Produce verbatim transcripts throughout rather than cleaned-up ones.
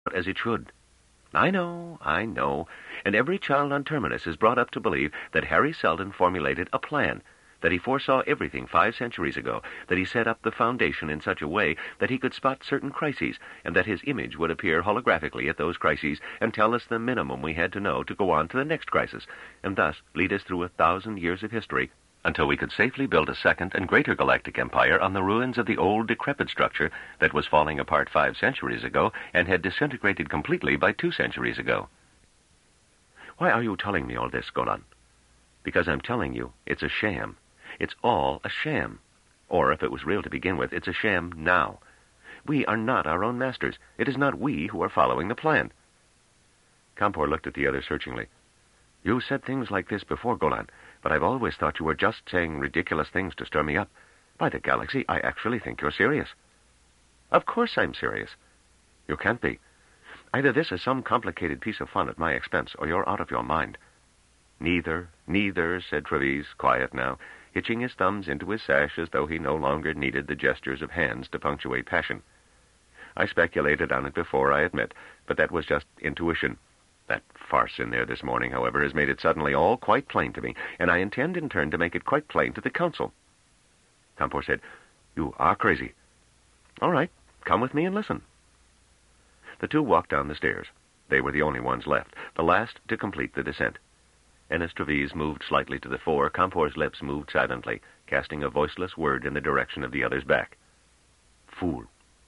as it should. I know, I know, and every child on Terminus is brought up to believe that Harry Seldon formulated a plan, that he foresaw everything five centuries ago, that he set up the foundation in such a way that he could spot certain crises, and that his image would appear holographically at those crises and tell us the minimum we had to know to go on to the next crisis, and thus lead us through a thousand years of history until we could safely build a second and greater galactic empire on the ruins of the old decrepit structure that was falling apart five centuries ago and had disintegrated completely by two centuries ago. Why are you telling me all this, Golan? Because I'm telling you it's a sham. It's all a sham. Or, if it was real to begin with, it's a sham now. We are not our own masters. It is not we who are following the plan. Kampor looked at the other searchingly. You said things like this before, Golan, but I've always thought you were just saying ridiculous things to stir me up. By the galaxy, I actually think you're serious. Of course I'm serious. You can't be. Either this is some complicated piece of fun at my expense, or you're out of your mind. Neither, neither, said Treves, quiet now, hitching his thumbs into his sash as though he no longer needed the gestures of hands to punctuate passion. I speculated on it before, I admit, but that was just intuition. That farce in there this morning, however, has made it suddenly all quite plain to me, and I intend in turn to make it quite plain to the Council. Kampor said, You are crazy. All right, come with me and listen. The two walked down the stairs. They were the only ones left, the last to complete the descent. And as Treves moved slightly to the fore, Kampor's lips moved silently, casting a voiceless word in the direction of the other's back. Fool.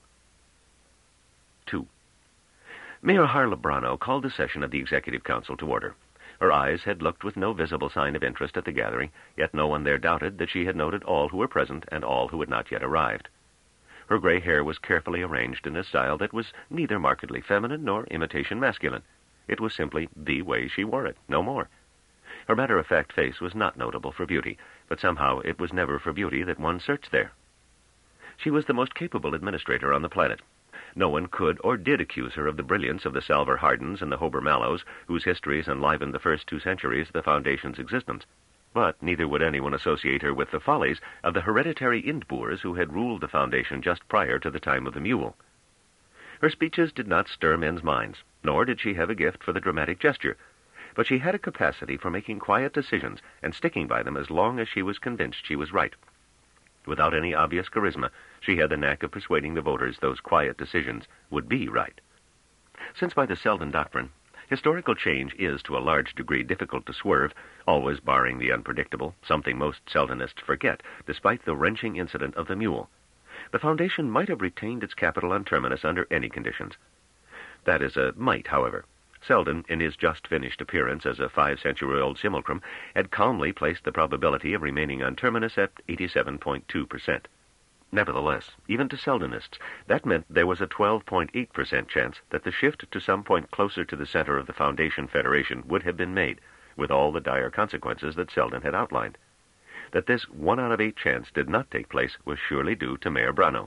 Two. Mayor Harla Brano called the session of the Executive Council to order. Her eyes had looked with no visible sign of interest at the gathering, yet no one there doubted that she had noted all who were present and all who had not yet arrived. Her gray hair was carefully arranged in a style that was neither markedly feminine nor imitation masculine. It was simply the way she wore it, no more. Her matter-of-fact face was not notable for beauty, but somehow it was never for beauty that one searched there. She was the most capable administrator on the planet. No one could or did accuse her of the brilliance of the Salver Hardens and the Hober Mallows, whose histories enlivened the first two centuries of the Foundation's existence. But neither would anyone associate her with the follies of the hereditary Indboers who had ruled the Foundation just prior to the time of the Mule. Her speeches did not stir men's minds, nor did she have a gift for the dramatic gesture, but she had a capacity for making quiet decisions and sticking by them as long as she was convinced she was right. Without any obvious charisma, she had the knack of persuading the voters those quiet decisions would be right. Since by the Seldon Doctrine, historical change is to a large degree difficult to swerve, always barring the unpredictable, something most Seldonists forget, despite the wrenching incident of the Mule, the Foundation might have retained its capital on Terminus under any conditions. That is a might, however. Seldon, in his just-finished appearance as a five-century-old simulacrum, had calmly placed the probability of remaining on Terminus at eighty-seven point two percent. Nevertheless, even to Seldonists, that meant there was a twelve point eight percent chance that the shift to some point closer to the center of the Foundation Federation would have been made, with all the dire consequences that Seldon had outlined. That this one out of eight chance did not take place was surely due to Mayor Brano.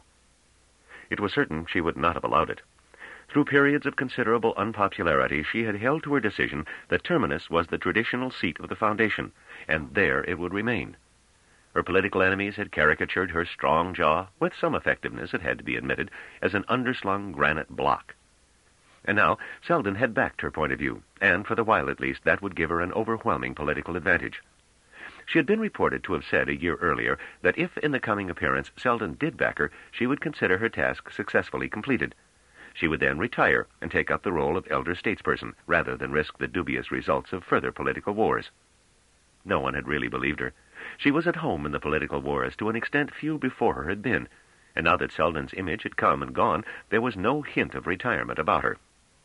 It was certain she would not have allowed it. Through periods of considerable unpopularity, she had held to her decision that Terminus was the traditional seat of the Foundation, and there it would remain. Her political enemies had caricatured her strong jaw, with some effectiveness, it had to be admitted, as an underslung granite block. And now Seldon had backed her point of view, and for the while at least that would give her an overwhelming political advantage. She had been reported to have said a year earlier that if in the coming appearance Seldon did back her, she would consider her task successfully completed. She would then retire and take up the role of elder statesperson, rather than risk the dubious results of further political wars. No one had really believed her. She was at home in the political wars to an extent few before her had been, and now that Seldon's image had come and gone, there was no hint of retirement about her.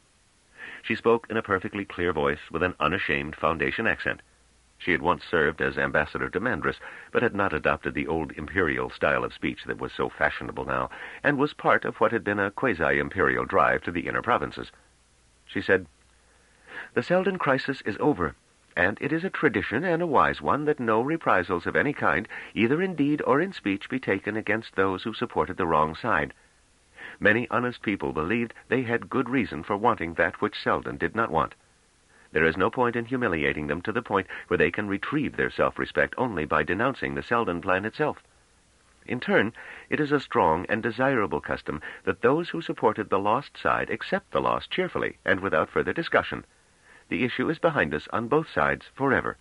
She spoke in a perfectly clear voice with an unashamed Foundation accent. She had once served as ambassador to Mandris, but had not adopted the old imperial style of speech that was so fashionable now, and was part of what had been a quasi-imperial drive to the inner provinces. She said, "The Seldon crisis is over, and it is a tradition and a wise one that no reprisals of any kind, either in deed or in speech, be taken against those who supported the wrong side. Many honest people believed they had good reason for wanting that which Seldon did not want. There is no point in humiliating them to the point where they can retrieve their self-respect only by denouncing the Seldon plan itself. In turn, it is a strong and desirable custom that those who supported the lost side accept the loss cheerfully and without further discussion. The issue is behind us on both sides forever."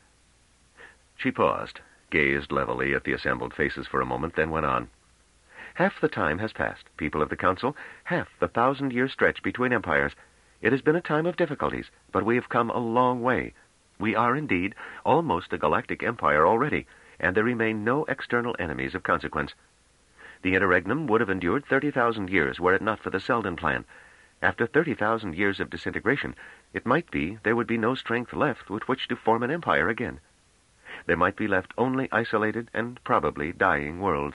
She paused, gazed levelly at the assembled faces for a moment, then went on. "Half the time has passed, people of the Council, half the thousand-year stretch between empires. It has been a time of difficulties, but we have come a long way. We are, indeed, almost a galactic empire already, and there remain no external enemies of consequence. The interregnum would have endured thirty thousand years were it not for the Selden plan. After thirty thousand years of disintegration, it might be there would be no strength left with which to form an empire again. There might be left only isolated and probably dying worlds.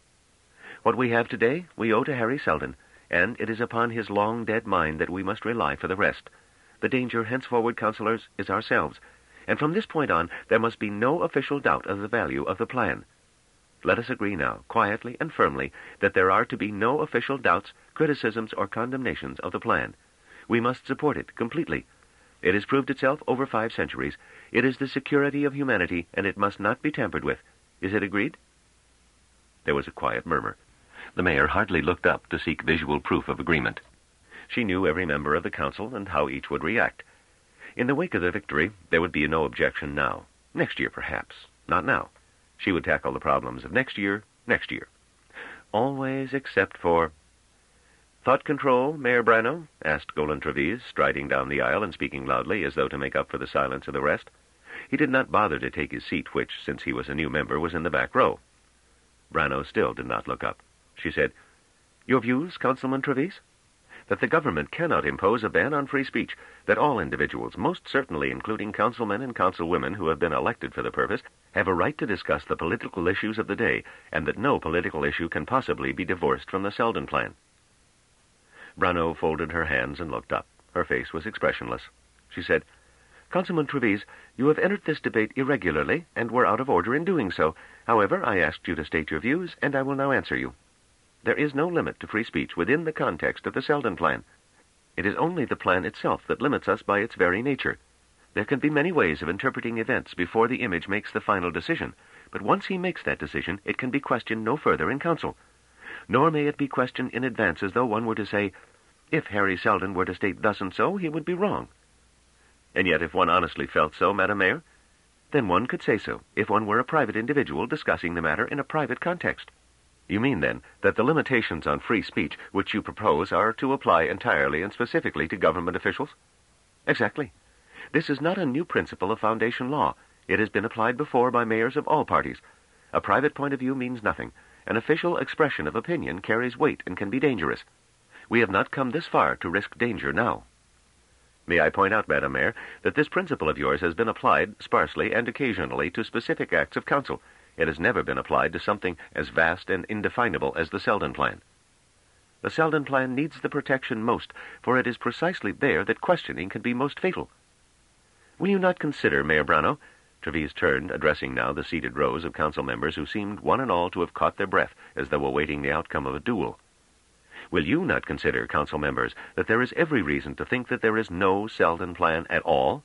What we have today we owe to Harry Selden, and it is upon his long-dead mind that we must rely for the rest. The danger henceforward, councillors, is ourselves, and from this point on there must be no official doubt of the value of the plan. Let us agree now, quietly and firmly, that there are to be no official doubts, criticisms, or condemnations of the plan. We must support it completely. It has proved itself over five centuries. It is the security of humanity, and it must not be tampered with. Is it agreed?" There was a quiet murmur. The mayor hardly looked up to seek visual proof of agreement. She knew every member of the council and how each would react. In the wake of the victory, there would be no objection now. Next year, perhaps. Not now. She would tackle the problems of next year, next year. Always except for... "Thought control, Mayor Brano?" asked Golan Trevize, striding down the aisle and speaking loudly, as though to make up for the silence of the rest. He did not bother to take his seat, which, since he was a new member, was in the back row. Brano still did not look up. She said, "Your views, Councilman Trevize?" "That the government cannot impose a ban on free speech, that all individuals, most certainly including councilmen and councilwomen who have been elected for the purpose, have a right to discuss the political issues of the day, and that no political issue can possibly be divorced from the Selden plan." Brano folded her hands and looked up. Her face was expressionless. She said, "Councilman Trevize, you have entered this debate irregularly, and were out of order in doing so. However, I asked you to state your views, and I will now answer you. There is no limit to free speech within the context of the Selden plan. It is only the plan itself that limits us by its very nature. There can be many ways of interpreting events before the image makes the final decision, but once he makes that decision, it can be questioned no further in council. Nor may it be questioned in advance as though one were to say, 'If Harry Selden were to state thus and so, he would be wrong.' And yet if one honestly felt so, Madam Mayor, then one could say so, if one were a private individual discussing the matter in a private context." "You mean, then, that the limitations on free speech which you propose are to apply entirely and specifically to government officials?" "Exactly. This is not a new principle of foundation law. It has been applied before by mayors of all parties. A private point of view means nothing. An official expression of opinion carries weight and can be dangerous. We have not come this far to risk danger now." "May I point out, Madam Mayor, that this principle of yours has been applied sparsely and occasionally to specific acts of council. It has never been applied to something as vast and indefinable as the Selden plan. The Selden plan needs the protection most, for it is precisely there that questioning can be most fatal. Will you not consider, Mayor Brano?" Trevize turned, addressing now the seated rows of council members who seemed one and all to have caught their breath as though awaiting the outcome of a duel. "Will you not consider, council members, that there is every reason to think that there is no Selden plan at all?"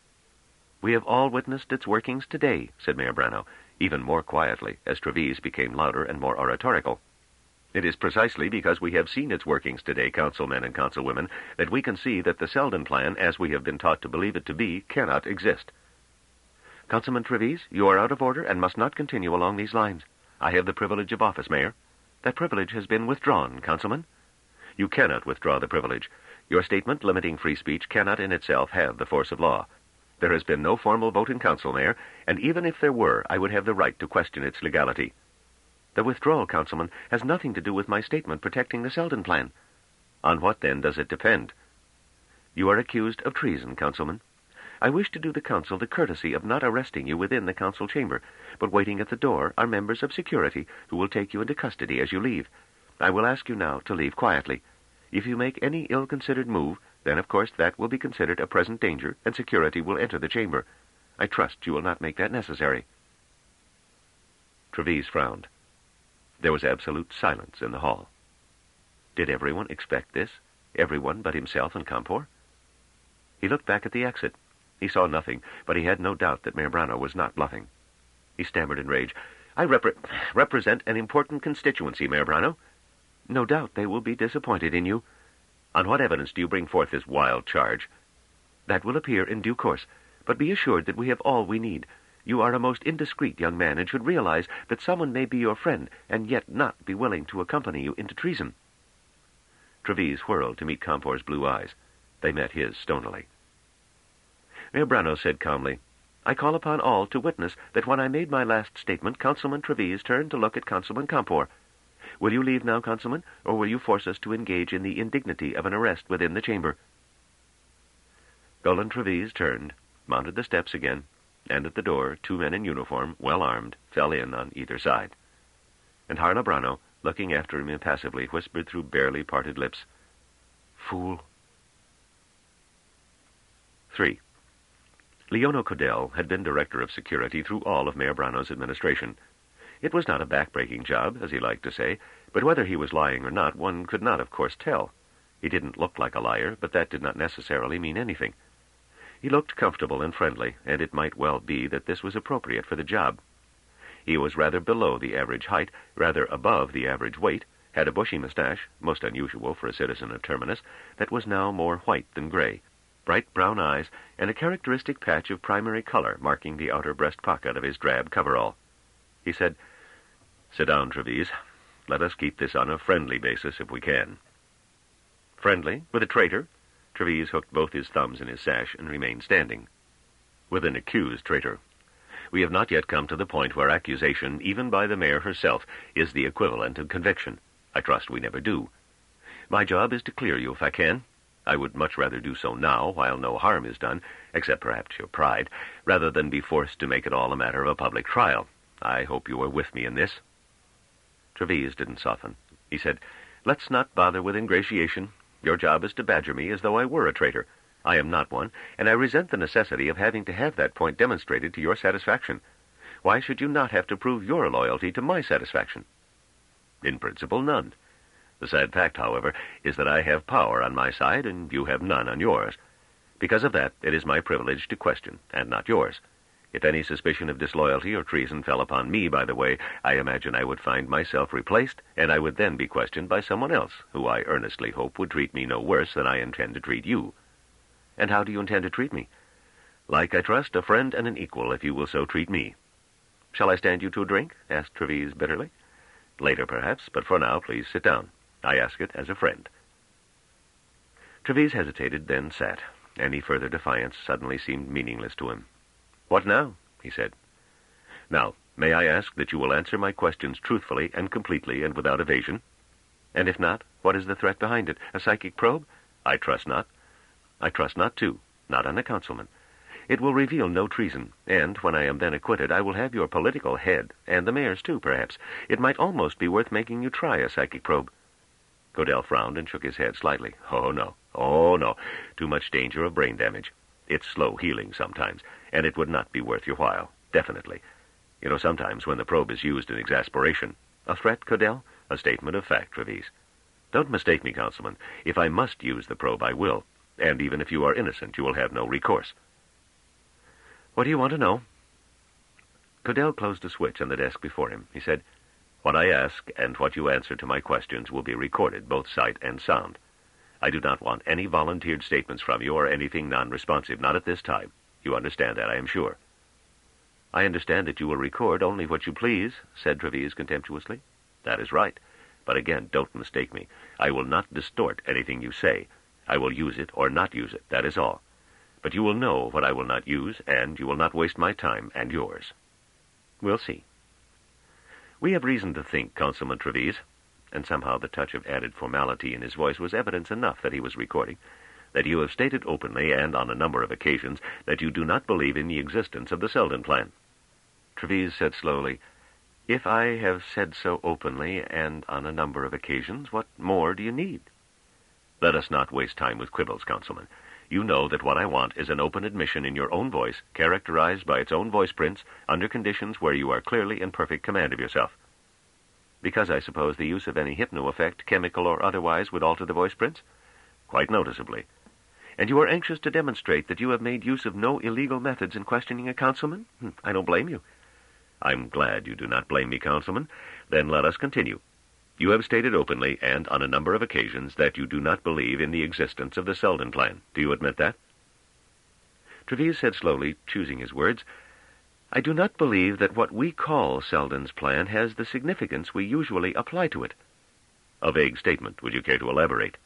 "We have all witnessed its workings today," said Mayor Brano, even more quietly, as Trevize became louder and more oratorical. "It is precisely because we have seen its workings today, councilmen and councilwomen, that we can see that the Selden plan, as we have been taught to believe it to be, cannot exist." "Councilman Trevize, you are out of order and must not continue along these lines. I have the privilege of office, Mayor." "That privilege has been withdrawn, Councilman." "You cannot withdraw the privilege. Your statement limiting free speech cannot in itself have the force of law. There has been no formal vote in council, Mayor, and even if there were, I would have the right to question its legality." "The withdrawal, Councilman, has nothing to do with my statement protecting the Selden plan." "On what, then, does it depend?" "You are accused of treason, Councilman. I wish to do the council the courtesy of not arresting you within the council chamber, but waiting at the door are members of security who will take you into custody as you leave. I will ask you now to leave quietly. If you make any ill-considered move, then of course that will be considered a present danger, and security will enter the chamber. I trust you will not make that necessary." Trevize frowned. There was absolute silence in the hall. Did everyone expect this? Everyone but himself and Campor? He looked back at the exit. He saw nothing, but he had no doubt that Mayor Brano was not bluffing. He stammered in rage, I repre- represent an important constituency, Mayor Brano. No doubt they will be disappointed in you. On what evidence do you bring forth this wild charge? That will appear in due course, but be assured that we have all we need. You are a most indiscreet young man, and should realize that someone may be your friend, and yet not be willing to accompany you into treason. Trevise whirled to meet Compor's blue eyes. They met his stonily. Mayor Brano said calmly, I call upon all to witness that when I made my last statement, Councilman Trevise turned to look at Councilman Compor. Will you leave now, Councilman, or will you force us to engage in the indignity of an arrest within the chamber? Golan Trevise turned, mounted the steps again, and at the door two men in uniform, well armed, fell in on either side. And Harla Brano, looking after him impassively, whispered through barely parted lips, Fool. Three. Leono Codell had been director of security through all of Mayor Brano's administration. It was not a back-breaking job, as he liked to say, but whether he was lying or not, one could not, of course, tell. He didn't look like a liar, but that did not necessarily mean anything. He looked comfortable and friendly, and it might well be that this was appropriate for the job. He was rather below the average height, rather above the average weight, had a bushy mustache, most unusual for a citizen of Terminus, that was now more white than gray, bright brown eyes, and a characteristic patch of primary color marking the outer breast pocket of his drab coverall. He said, Sit down, Trevise. Let us keep this on a friendly basis if we can. Friendly? With a traitor? Trevise hooked both his thumbs in his sash and remained standing. With an accused traitor. We have not yet come to the point where accusation, even by the mayor herself, is the equivalent of conviction. I trust we never do. My job is to clear you if I can. I would much rather do so now, while no harm is done, except perhaps your pride, rather than be forced to make it all a matter of a public trial. I hope you are with me in this. Trevise didn't soften. He said, Let's not bother with ingratiation. Your job is to badger me as though I were a traitor. I am not one, and I resent the necessity of having to have that point demonstrated to your satisfaction. Why should you not have to prove your loyalty to my satisfaction? In principle, none. The sad fact, however, is that I have power on my side, and you have none on yours. Because of that, it is my privilege to question, and not yours. If any suspicion of disloyalty or treason fell upon me, by the way, I imagine I would find myself replaced, and I would then be questioned by someone else, who I earnestly hope would treat me no worse than I intend to treat you. And how do you intend to treat me? Like, I trust, a friend and an equal, if you will so treat me. Shall I stand you to a drink? Asked Trevise bitterly. Later, perhaps, but for now, please sit down. I ask it as a friend. Trevise hesitated, then sat. Any further defiance suddenly seemed meaningless to him. What now? He said. Now, may I ask that you will answer my questions truthfully and completely and without evasion? And if not, what is the threat behind it? A psychic probe? I trust not. I trust not, too. Not on a councilman. It will reveal no treason, and when I am then acquitted, I will have your political head, and the mayor's, too, perhaps. It might almost be worth making you try a psychic probe. Codell frowned and shook his head slightly. Oh, no. Oh, no. Too much danger of brain damage. It's slow healing sometimes, and it would not be worth your while, definitely. You know, sometimes when the probe is used in exasperation. A threat, Codell? A statement of fact, Trevise. Don't mistake me, Councilman. If I must use the probe, I will. And even if you are innocent, you will have no recourse. What do you want to know? Codell closed a switch on the desk before him. He said, What I ask and what you answer to my questions will be recorded, both sight and sound. I do not want any volunteered statements from you or anything non-responsive, not at this time. You understand that, I am sure. I understand that you will record only what you please, said Trevise contemptuously. That is right. But again, don't mistake me. I will not distort anything you say. I will use it or not use it, that is all. But you will know what I will not use, and you will not waste my time and yours. We'll see. We have reason to think, Councilman Trevise, and somehow the touch of added formality in his voice was evidence enough that he was recording, that you have stated openly and on a number of occasions that you do not believe in the existence of the Selden plan. Trevise said slowly, If I have said so openly and on a number of occasions, what more do you need? Let us not waste time with quibbles, Councilman. You know that what I want is an open admission in your own voice, characterized by its own voice prints, under conditions where you are clearly in perfect command of yourself. Because I suppose the use of any hypno-effect, chemical or otherwise, would alter the voice prints? Quite noticeably. And you are anxious to demonstrate that you have made use of no illegal methods in questioning a councilman? I don't blame you. I'm glad you do not blame me, Councilman. Then let us continue. You have stated openly and on a number of occasions that you do not believe in the existence of the Selden plan. Do you admit that? Trevize said slowly, choosing his words, I do not believe that what we call Selden's plan has the significance we usually apply to it. A vague statement. Would you care to elaborate?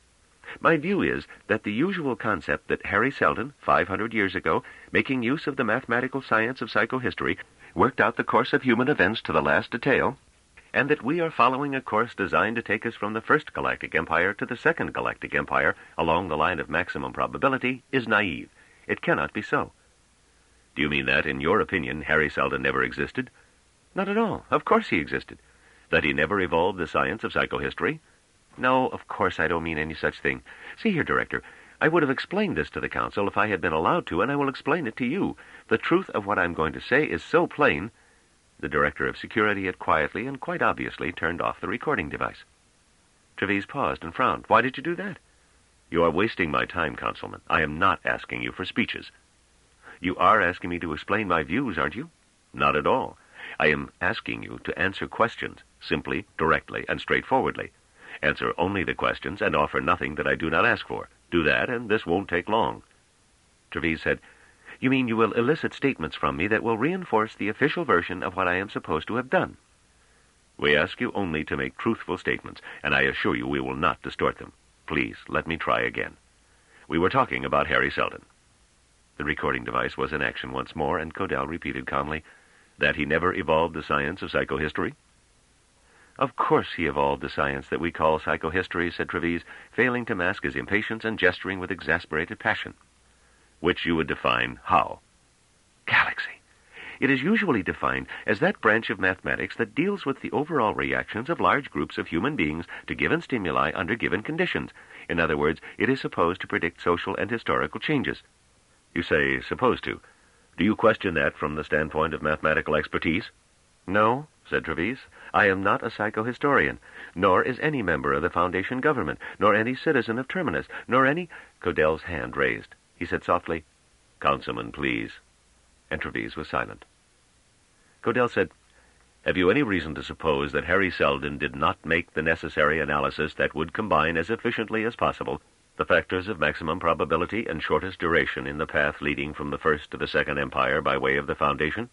My view is that the usual concept that Harry Selden, five hundred years ago, making use of the mathematical science of psychohistory, worked out the course of human events to the last detail, and that we are following a course designed to take us from the first galactic empire to the second galactic empire along the line of maximum probability, is naive. It cannot be so. Do you mean that, in your opinion, Harry Selden never existed? Not at all. Of course he existed. That he never evolved the science of psychohistory? No, of course I don't mean any such thing. See here, Director, I would have explained this to the Council if I had been allowed to, and I will explain it to you. The truth of what I'm going to say is so plain. The Director of Security had quietly and quite obviously turned off the recording device. Trevize paused and frowned. Why did you do that? You are wasting my time, Councilman. I am not asking you for speeches. You are asking me to explain my views, aren't you? Not at all. I am asking you to answer questions, simply, directly, and straightforwardly. Answer only the questions and offer nothing that I do not ask for. Do that, and this won't take long. Trevize said, You mean you will elicit statements from me that will reinforce the official version of what I am supposed to have done? We ask you only to make truthful statements, and I assure you we will not distort them. Please, let me try again. We were talking about Harry Selden. The recording device was in action once more, and Codell repeated calmly, that he never evolved the science of psychohistory? Of course he evolved the science that we call psychohistory, said Trevize, failing to mask his impatience and gesturing with exasperated passion. Which you would define how? Galaxy. It is usually defined as that branch of mathematics that deals with the overall reactions of large groups of human beings to given stimuli under given conditions. In other words, it is supposed to predict social and historical changes. You say supposed to. Do you question that from the standpoint of mathematical expertise? No, said Trevize. I am not a psychohistorian, nor is any member of the Foundation government, nor any citizen of Terminus, nor any... Codell's hand raised. He said softly, Councilman, please. And Trevize was silent. Codell said, Have you any reason to suppose that Harry Selden did not make the necessary analysis that would combine as efficiently as possible the factors of maximum probability and shortest duration in the path leading from the first to the second empire by way of the Foundation?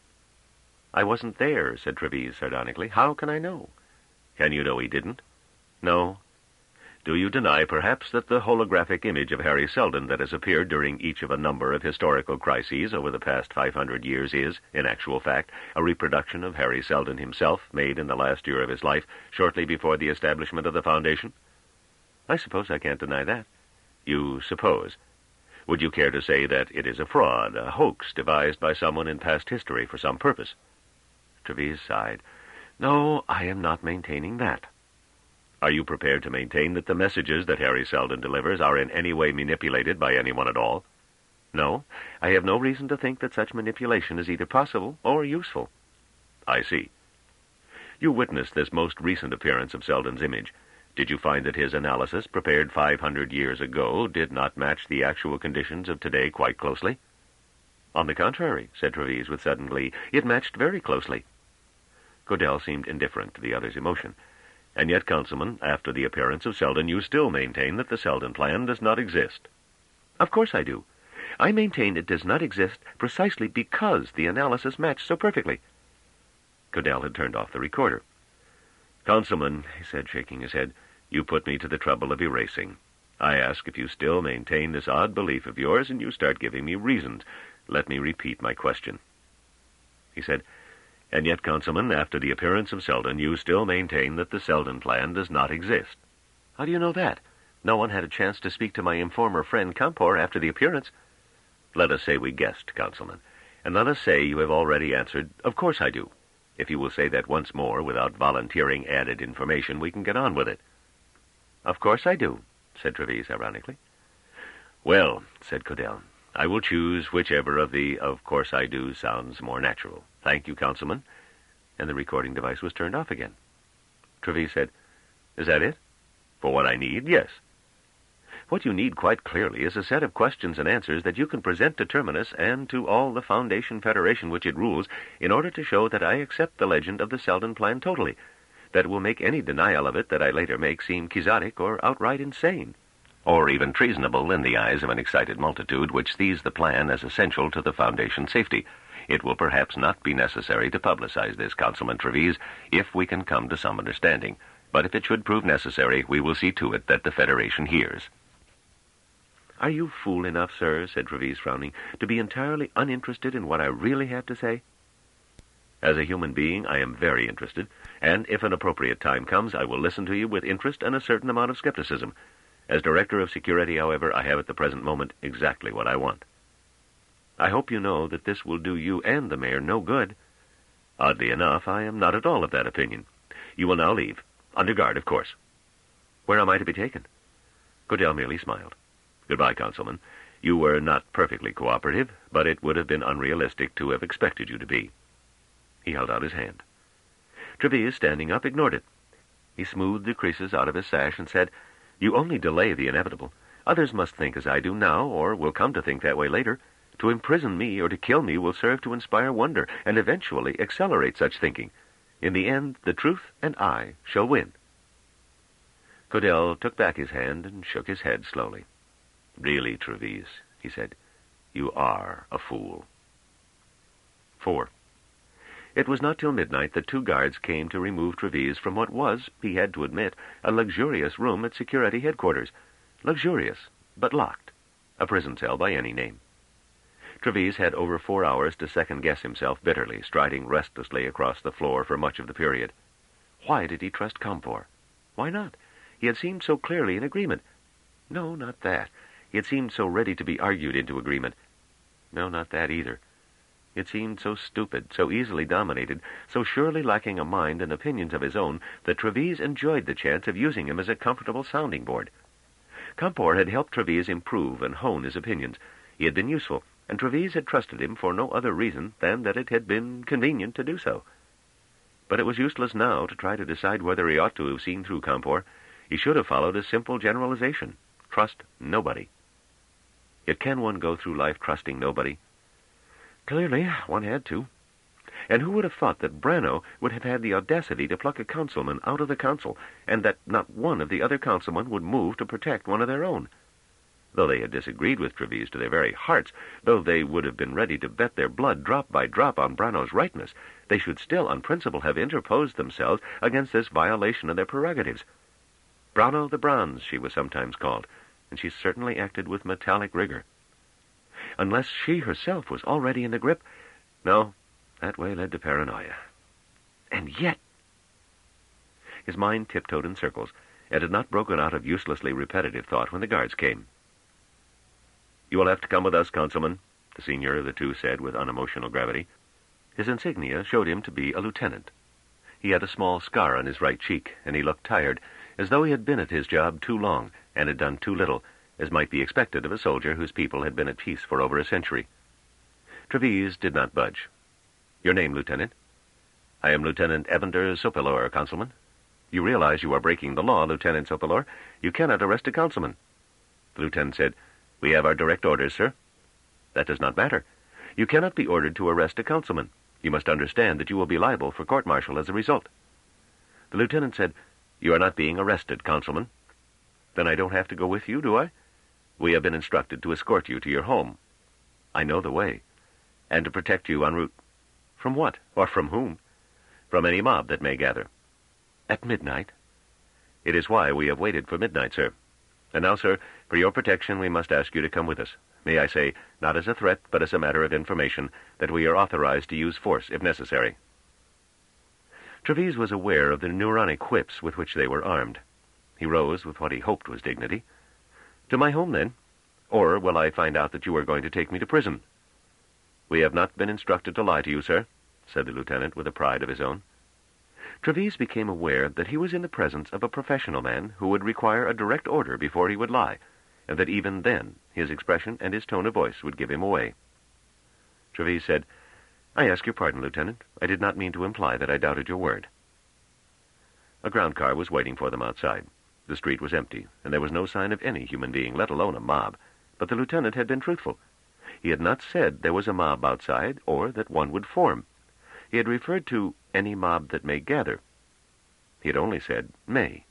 I wasn't there, said Trevize sardonically. How can I know? Can you know he didn't? No. Do you deny, perhaps, that the holographic image of Harry Selden that has appeared during each of a number of historical crises over the past five hundred years is, in actual fact, a reproduction of Harry Selden himself, made in the last year of his life, shortly before the establishment of the Foundation? I suppose I can't deny that. You suppose. Would you care to say that it is a fraud, a hoax devised by someone in past history for some purpose? Trevize sighed. No, I am not maintaining that. Are you prepared to maintain that the messages that Harry Selden delivers are in any way manipulated by anyone at all? No, I have no reason to think that such manipulation is either possible or useful. I see. You witnessed this most recent appearance of Selden's image. Did you find that his analysis, prepared five hundred years ago, did not match the actual conditions of today quite closely? On the contrary, said Trevize with sudden glee, it matched very closely. Codell seemed indifferent to the other's emotion. And yet, Councilman, after the appearance of Selden, you still maintain that the Selden plan does not exist. Of course I do. I maintain it does not exist precisely because the analysis matched so perfectly. Codell had turned off the recorder. Councilman, he said, shaking his head, you put me to the trouble of erasing. I ask if you still maintain this odd belief of yours, and you start giving me reasons. Let me repeat my question. He said, And yet, Councilman, after the appearance of Selden, you still maintain that the Selden plan does not exist. How do you know that? No one had a chance to speak to my informer friend Campor after the appearance. Let us say we guessed, Councilman, and let us say you have already answered, Of course I do. If you will say that once more without volunteering added information, we can get on with it. Of course I do, said Trevize ironically. Well, said Codell, I will choose whichever of the of course I do sounds more natural. Thank you, Councilman. And the recording device was turned off again. Trevize said, Is that it? For what I need, yes. What you need quite clearly is a set of questions and answers that you can present to Terminus and to all the Foundation Federation which it rules in order to show that I accept the legend of the Selden plan totally, that will make any denial of it that I later make seem quixotic or outright insane, or even treasonable in the eyes of an excited multitude which sees the plan as essential to the Foundation's safety. It will perhaps not be necessary to publicize this, Councilman Treves, if we can come to some understanding. But if it should prove necessary, we will see to it that the Federation hears. Are you fool enough, sir, said Treves, frowning, to be entirely uninterested in what I really have to say? As a human being, I am very interested, and if an appropriate time comes, I will listen to you with interest and a certain amount of skepticism. As Director of Security, however, I have at the present moment exactly what I want. I hope you know that this will do you and the mayor no good. Oddly enough, I am not at all of that opinion. You will now leave. Under guard, of course. Where am I to be taken? Cordell merely smiled. Goodbye, Councilman. You were not perfectly cooperative, but it would have been unrealistic to have expected you to be. He held out his hand. Treves, standing up, ignored it. He smoothed the creases out of his sash and said, You only delay the inevitable. Others must think as I do now, or will come to think that way later. To imprison me or to kill me will serve to inspire wonder and eventually accelerate such thinking. In the end, the truth and I shall win. Cordell took back his hand and shook his head slowly. Really, Treves, he said, you are a fool. Four. It was not till midnight that two guards came to remove Treves from what was, he had to admit, a luxurious room at security headquarters. Luxurious, but locked. A prison cell by any name. Treves had over four hours to second-guess himself bitterly, striding restlessly across the floor for much of the period. Why did he trust Comfor? Why not? He had seemed so clearly in agreement. No, not that. He had seemed so ready to be argued into agreement. No, not that either. It seemed so stupid, so easily dominated, so surely lacking a mind and opinions of his own, that Treves enjoyed the chance of using him as a comfortable sounding board. Comfor had helped Treves improve and hone his opinions. He had been useful, and Treves had trusted him for no other reason than that it had been convenient to do so. But it was useless now to try to decide whether he ought to have seen through Comfor. He should have followed a simple generalization. Trust nobody. Yet can one go through life trusting nobody? Clearly, one had to. And who would have thought that Brano would have had the audacity to pluck a councilman out of the council, and that not one of the other councilmen would move to protect one of their own? Though they had disagreed with Treves to their very hearts, though they would have been ready to bet their blood drop by drop on Brano's rightness, they should still on principle have interposed themselves against this violation of their prerogatives. Brano the Bronze, she was sometimes called, and she certainly acted with metallic rigor. Unless she herself was already in the grip, no, that way led to paranoia. And yet... His mind tiptoed in circles, and had not broken out of uselessly repetitive thought when the guards came. You will have to come with us, Councilman, the senior of the two said with unemotional gravity. His insignia showed him to be a lieutenant. He had a small scar on his right cheek, and he looked tired, as though he had been at his job too long and had done too little, as might be expected of a soldier whose people had been at peace for over a century. Treves did not budge. Your name, Lieutenant? I am Lieutenant Evander Sopelor, Councilman. You realize you are breaking the law, Lieutenant Sopelor. You cannot arrest a councilman. The lieutenant said, We have our direct orders, sir. That does not matter. You cannot be ordered to arrest a councilman. You must understand that you will be liable for court-martial as a result. The lieutenant said, You are not being arrested, Councilman. Then I don't have to go with you, do I? We have been instructed to escort you to your home. I know the way. And to protect you en route. From what? Or from whom? From any mob that may gather. At midnight? It is why we have waited for midnight, sir. And now, sir, for your protection we must ask you to come with us. May I say, not as a threat, but as a matter of information, that we are authorized to use force if necessary. Treves was aware of the neuronic whips with which they were armed. He rose with what he hoped was dignity. To my home, then? Or will I find out that you are going to take me to prison? We have not been instructed to lie to you, sir, said the lieutenant with a pride of his own. Treves became aware that he was in the presence of a professional man who would require a direct order before he would lie, and that even then his expression and his tone of voice would give him away. Treves said, I ask your pardon, Lieutenant. I did not mean to imply that I doubted your word. A ground car was waiting for them outside. The street was empty, and there was no sign of any human being, let alone a mob. But the lieutenant had been truthful. He had not said there was a mob outside, or that one would form. He had referred to any mob that may gather. He had only said may.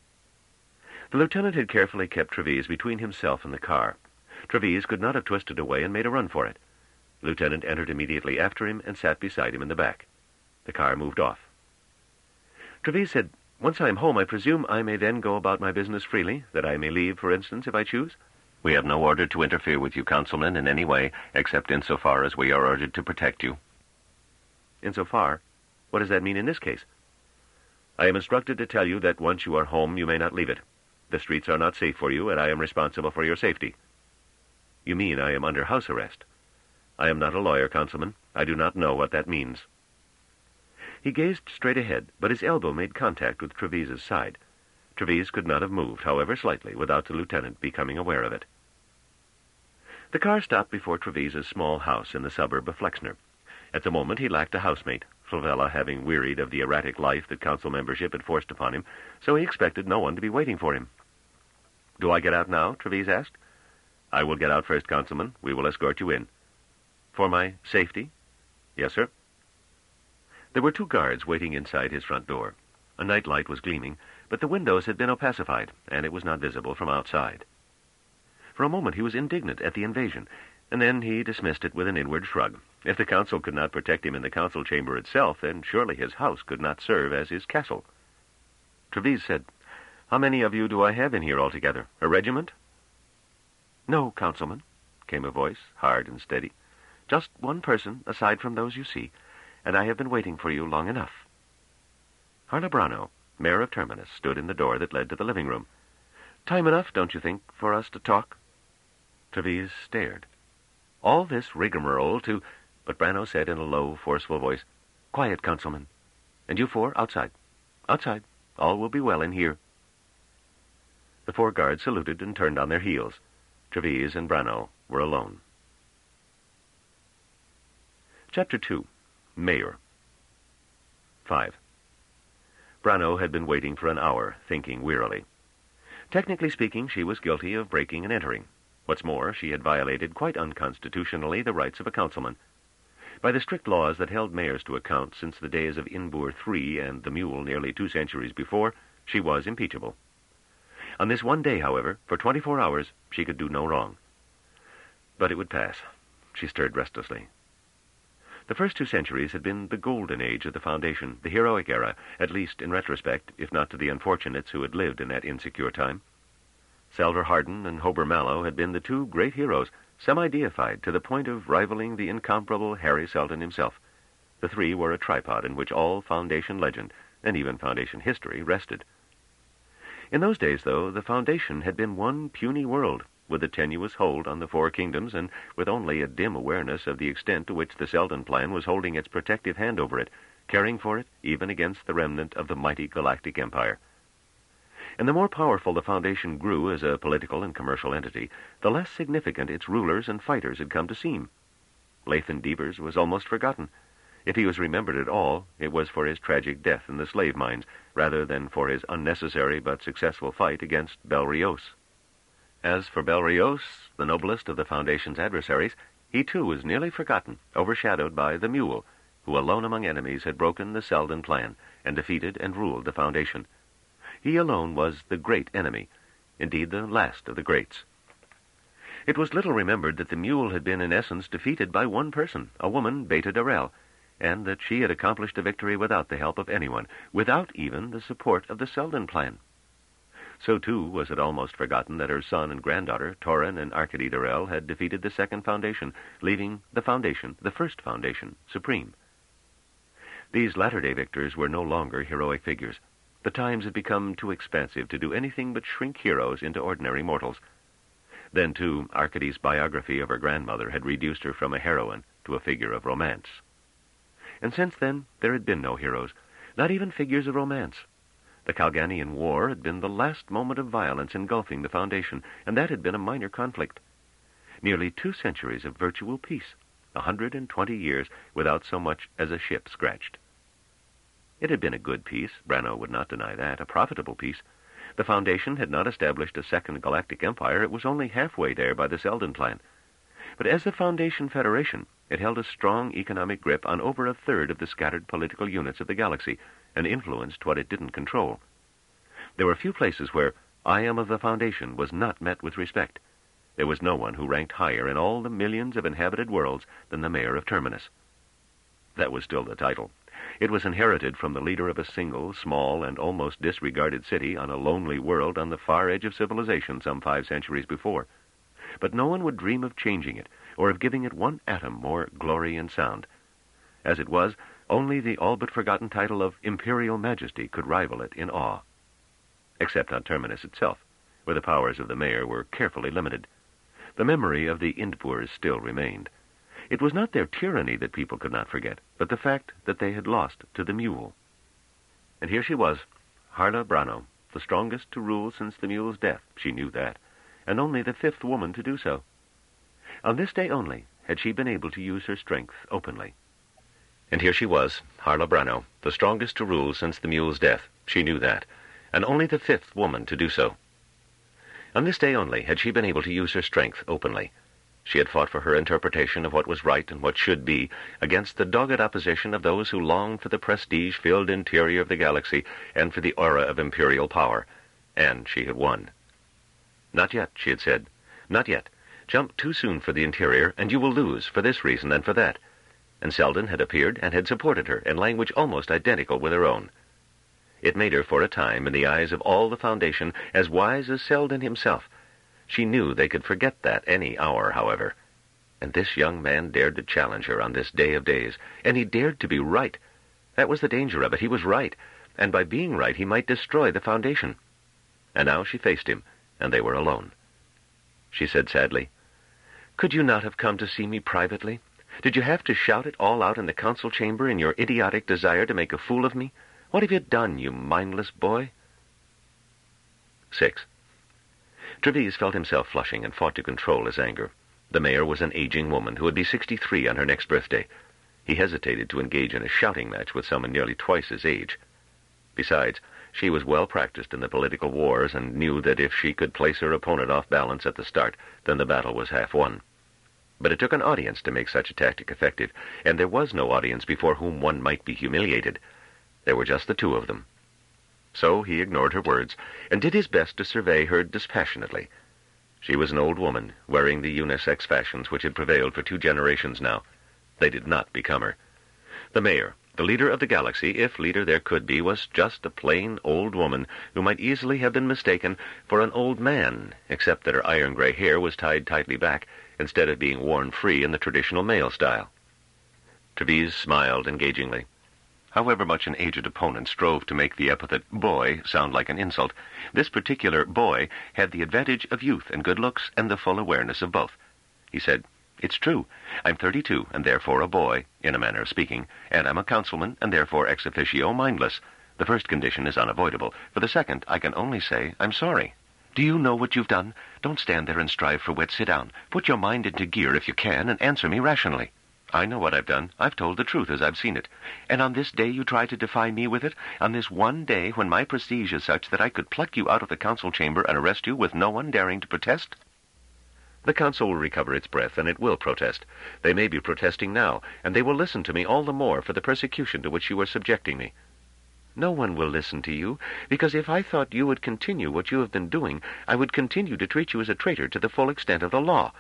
The lieutenant had carefully kept Trevise between himself and the car. Trevise could not have twisted away and made a run for it. The lieutenant entered immediately after him and sat beside him in the back. The car moved off. Trevise said, "Once I am home, I presume I may then go about my business freely, that I may leave, for instance, if I choose?" "We have no order to interfere with you, Councilman, in any way, except insofar as we are ordered to protect you." "Insofar? What does that mean in this case?" "I am instructed to tell you that once you are home, you may not leave it. The streets are not safe for you, and I am responsible for your safety." "You mean I am under house arrest?" "I am not a lawyer, Councilman. I do not know what that means." He gazed straight ahead, but his elbow made contact with Trevise's side. Trevise could not have moved, however slightly, without the lieutenant becoming aware of it. The car stopped before Trevise's small house in the suburb of Flexner. At the moment he lacked a housemate, Flavella having wearied of the erratic life that council membership had forced upon him, so he expected no one to be waiting for him. "Do I get out now?" Trevise asked. "I will get out first, Councilman. We will escort you in." "For my safety?" "Yes, sir." There were two guards waiting inside his front door. A night light was gleaming, but the windows had been opacified, and it was not visible from outside. For a moment he was indignant at the invasion, and then he dismissed it with an inward shrug. If the council could not protect him in the council chamber itself, then surely his house could not serve as his castle. Trevise said, "How many of you do I have in here altogether? A regiment?" "No, Councilman," came a voice, hard and steady. "Just one person, aside from those you see, and I have been waiting for you long enough." Harla Brano, mayor of Terminus, stood in the door that led to the living room. "Time enough, don't you think, for us to talk?" Trevise stared. All this rigmarole to... But Brano said in a low, forceful voice, "Quiet, Councilman. And you four, outside. Outside. All will be well in here." The four guards saluted and turned on their heels. Trevise and Brano were alone. Chapter two. Mayor. Five. Brano had been waiting for an hour, thinking wearily. Technically speaking, she was guilty of breaking and entering. What's more, she had violated quite unconstitutionally the rights of a councilman. By the strict laws that held mayors to account since the days of Inboor three and the Mule nearly two centuries before, she was impeachable. On this one day, however, for twenty-four hours, she could do no wrong. But it would pass. She stirred restlessly. The first two centuries had been the golden age of the Foundation, the heroic era, at least in retrospect, if not to the unfortunates who had lived in that insecure time. Salver Hardin and Hober Mallow had been the two great heroes, semi-deified to the point of rivaling the incomparable Harry Seldon himself. The three were a tripod in which all Foundation legend, and even Foundation history, rested. In those days, though, the Foundation had been one puny world, with a tenuous hold on the Four Kingdoms and with only a dim awareness of the extent to which the Seldon plan was holding its protective hand over it, caring for it even against the remnant of the mighty galactic empire. And the more powerful the Foundation grew as a political and commercial entity, the less significant its rulers and fighters had come to seem. Lathan Devers was almost forgotten. If he was remembered at all, it was for his tragic death in the slave mines, rather than for his unnecessary but successful fight against Bel Rios. As for Bel Rios, the noblest of the Foundation's adversaries, he too was nearly forgotten, overshadowed by the Mule, who alone among enemies had broken the Seldon plan and defeated and ruled the Foundation. He alone was the great enemy, indeed the last of the greats. It was little remembered that the Mule had been in essence defeated by one person, a woman, Beta Darrell, and that she had accomplished a victory without the help of anyone, without even the support of the Seldon plan. So, too, was it almost forgotten that her son and granddaughter, Torin and Arcady Darrell, had defeated the Second Foundation, leaving the Foundation, the First Foundation, supreme. These latter-day victors were no longer heroic figures. The times had become too expansive to do anything but shrink heroes into ordinary mortals. Then, too, Arcady's biography of her grandmother had reduced her from a heroine to a figure of romance. And since then, there had been no heroes, not even figures of romance. The Calganian War had been the last moment of violence engulfing the Foundation, and that had been a minor conflict. Nearly two centuries of virtual peace, a hundred and twenty years without so much as a ship scratched. It had been a good peace, Brano would not deny that, a profitable peace, The Foundation had not established a second galactic empire. It was only halfway there by the Selden Plan. But as the Foundation Federation, it held a strong economic grip on over a third of the scattered political units of the galaxy and influenced what it didn't control. There were few places where I am of the Foundation was not met with respect. There was no one who ranked higher in all the millions of inhabited worlds than the mayor of Terminus. That was still the title. It was inherited from the leader of a single, small, and almost disregarded city on a lonely world on the far edge of civilization some five centuries before. But no one would dream of changing it, or of giving it one atom more glory and sound. As it was, only the all-but-forgotten title of Imperial Majesty could rival it in awe. Except on Terminus itself, where the powers of the mayor were carefully limited. The memory of the Indburs still remained. It was not their tyranny that people could not forget, but the fact that they had lost to the mule. And here she was, Harla Brano, the strongest to rule since the mule's death, she knew that, and only the fifth woman to do so. On this day only had she been able to use her strength openly. And here she was, Harla Brano, the strongest to rule since the mule's death, she knew that, and only the fifth woman to do so. On this day only had she been able to use her strength openly. She had fought for her interpretation of what was right and what should be, against the dogged opposition of those who longed for the prestige-filled interior of the galaxy and for the aura of imperial power, and she had won. Not yet, she had said. Not yet. Jump too soon for the interior, and you will lose, for this reason and for that. And Selden had appeared and had supported her in language almost identical with her own. It made her, for a time, in the eyes of all the Foundation, as wise as Selden himself. She knew they could forget that any hour, however. And this young man dared to challenge her on this day of days, and he dared to be right. That was the danger of it. He was right, and by being right he might destroy the Foundation. And now she faced him, and they were alone. She said sadly, "Could you not have come to see me privately? Did you have to shout it all out in the council chamber in your idiotic desire to make a fool of me? What have you done, you mindless boy?" Six. Treves felt himself flushing and fought to control his anger. The mayor was an aging woman who would be sixty-three on her next birthday. He hesitated to engage in a shouting match with someone nearly twice his age. Besides, she was well practiced in the political wars and knew that if she could place her opponent off balance at the start, then the battle was half won. But it took an audience to make such a tactic effective, and there was no audience before whom one might be humiliated. There were just the two of them. So he ignored her words, and did his best to survey her dispassionately. She was an old woman, wearing the unisex fashions which had prevailed for two generations now. They did not become her. The mayor, the leader of the galaxy, if leader there could be, was just a plain old woman who might easily have been mistaken for an old man, except that her iron-gray hair was tied tightly back, instead of being worn free in the traditional male style. Treves smiled engagingly. However much an aged opponent strove to make the epithet boy sound like an insult, this particular boy had the advantage of youth and good looks and the full awareness of both. He said, "It's true. I'm thirty-two, and therefore a boy, in a manner of speaking, and I'm a councilman, and therefore ex officio mindless. The first condition is unavoidable. For the second, I can only say I'm sorry." "Do you know what you've done? Don't stand there and strive for wit. Sit down. Put your mind into gear if you can, and answer me rationally." "I know what I've done. I've told the truth as I've seen it. And on this day you try to defy me with it? On this one day when my prestige is such that I could pluck you out of the council chamber and arrest you with no one daring to protest?" "The council will recover its breath, and it will protest. They may be protesting now, and they will listen to me all the more for the persecution to which you are subjecting me." "No one will listen to you, because if I thought you would continue what you have been doing, I would continue to treat you as a traitor to the full extent of the law.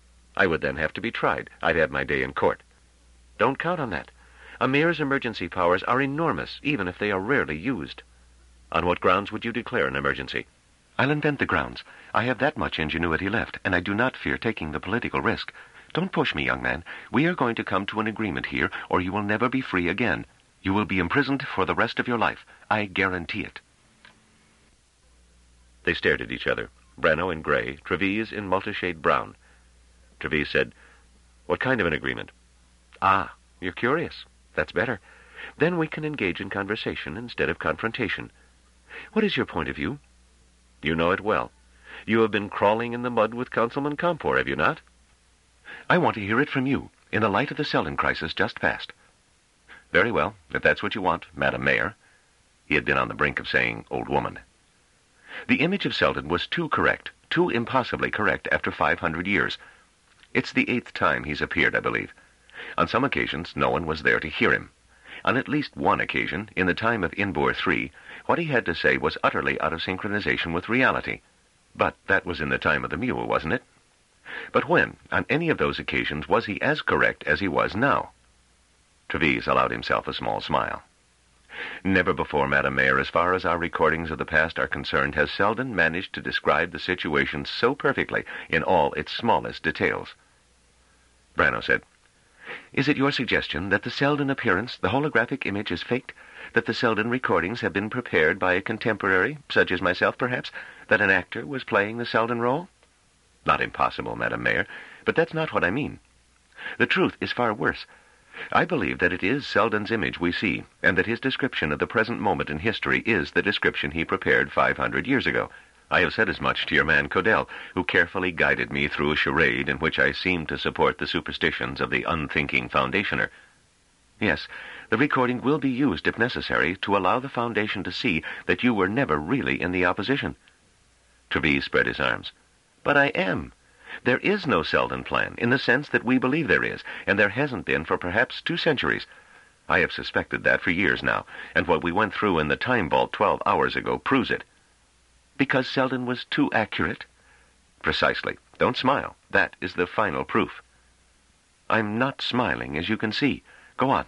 I would then have to be tried. I'd have my day in court." "Don't count on that. A mayor's emergency powers are enormous, even if they are rarely used." "On what grounds would you declare an emergency?" "I'll invent the grounds. I have that much ingenuity left, and I do not fear taking the political risk. Don't push me, young man. We are going to come to an agreement here, or you will never be free again. You will be imprisoned for the rest of your life. I guarantee it." They stared at each other, Brano in gray, Treves in multi-shade brown. Treves said, "What kind of an agreement?" "Ah, you're curious. That's better. Then we can engage in conversation instead of confrontation. What is your point of view?" "You know it well. You have been crawling in the mud with Councilman Compor, have you not?" "I want to hear it from you, in the light of the Selden crisis just past." "Very well, if that's what you want, Madam Mayor." He had been on the brink of saying old woman. The image of Selden was too correct, too impossibly correct after five hundred years. It's the eighth time he's appeared, I believe. On some occasions, no one was there to hear him. On at least one occasion, in the time of Inbor three, what he had to say was utterly out of synchronization with reality. But that was in the time of the mule, wasn't it? But when, on any of those occasions, was he as correct as he was now? Treves allowed himself a small smile. Never before, Madam Mayor, as far as our recordings of the past are concerned, has Selden managed to describe the situation so perfectly in all its smallest details. Branno said, "Is it your suggestion that the Selden appearance, the holographic image, is faked? That the Selden recordings have been prepared by a contemporary, such as myself, perhaps? That an actor was playing the Selden role?" "Not impossible, Madam Mayor, but that's not what I mean. The truth is far worse. I believe that it is Selden's image we see, and that his description of the present moment in history is the description he prepared five hundred years ago. I have said as much to your man Codell, who carefully guided me through a charade in which I seemed to support the superstitions of the unthinking foundationer. Yes, the recording will be used, if necessary, to allow the foundation to see that you were never really in the opposition." Treves spread his arms. "But I am. There is no Selden plan, in the sense that we believe there is, and there hasn't been for perhaps two centuries. I have suspected that for years now, and what we went through in the time vault twelve hours ago proves it." "Because Selden was too accurate?" "Precisely. Don't smile. That is the final proof." "I'm not smiling, as you can see. Go on."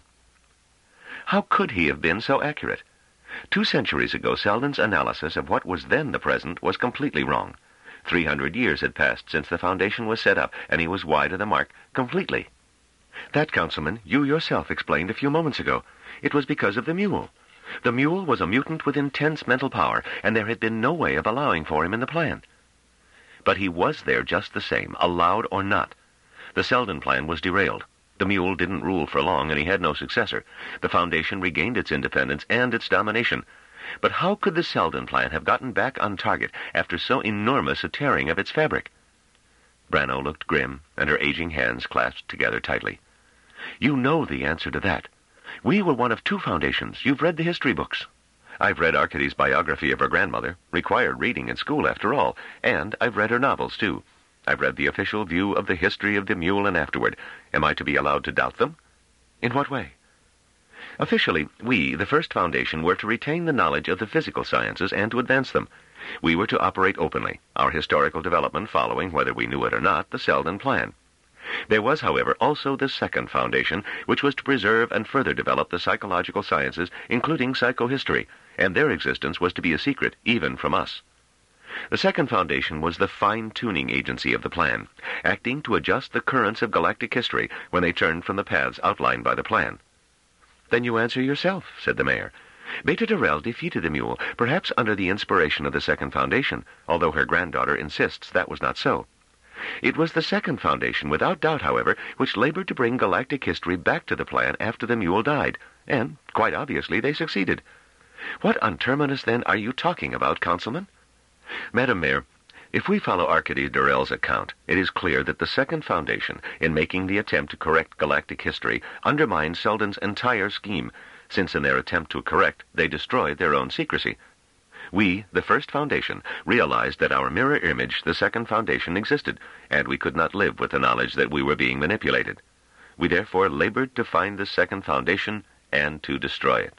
"How could he have been so accurate? Two centuries ago, Selden's analysis of what was then the present was completely wrong. Three hundred years had passed since the foundation was set up, and he was wide of the mark completely. That, Councilman, you yourself explained a few moments ago. It was because of the mule. The mule was a mutant with intense mental power, and there had been no way of allowing for him in the plan. But he was there just the same, allowed or not. The Selden plan was derailed. The mule didn't rule for long, and he had no successor. The Foundation regained its independence and its domination. But how could the Selden plan have gotten back on target after so enormous a tearing of its fabric?" Branno looked grim, and her aging hands clasped together tightly. "You know the answer to that. We were one of two foundations. You've read the history books." "I've read Arcady's biography of her grandmother, required reading in school after all, and I've read her novels, too. I've read the official view of the history of the mule and afterward. Am I to be allowed to doubt them?" "In what way?" "Officially, we, the first foundation, were to retain the knowledge of the physical sciences and to advance them. We were to operate openly, our historical development following, whether we knew it or not, the Selden plan. There was, however, also the second foundation, which was to preserve and further develop the psychological sciences, including psychohistory, and their existence was to be a secret, even from us. The second foundation was the fine-tuning agency of the plan, acting to adjust the currents of galactic history when they turned from the paths outlined by the plan." "Then you answer yourself," said the mayor. "Beta Durrell defeated the mule, perhaps under the inspiration of the second foundation, although her granddaughter insists that was not so. It was the second foundation, without doubt, however, which labored to bring galactic history back to the plan after the mule died, and, quite obviously, they succeeded. What on terminus, then, are you talking about, Councilman?" "Madam Mayor, if we follow Arcady Durrell's account, it is clear that the second foundation, in making the attempt to correct galactic history, undermined Selden's entire scheme, since in their attempt to correct, they destroyed their own secrecy. We, the first foundation, realized that our mirror image, the second foundation, existed, and we could not live with the knowledge that we were being manipulated. We therefore labored to find the second foundation and to destroy it."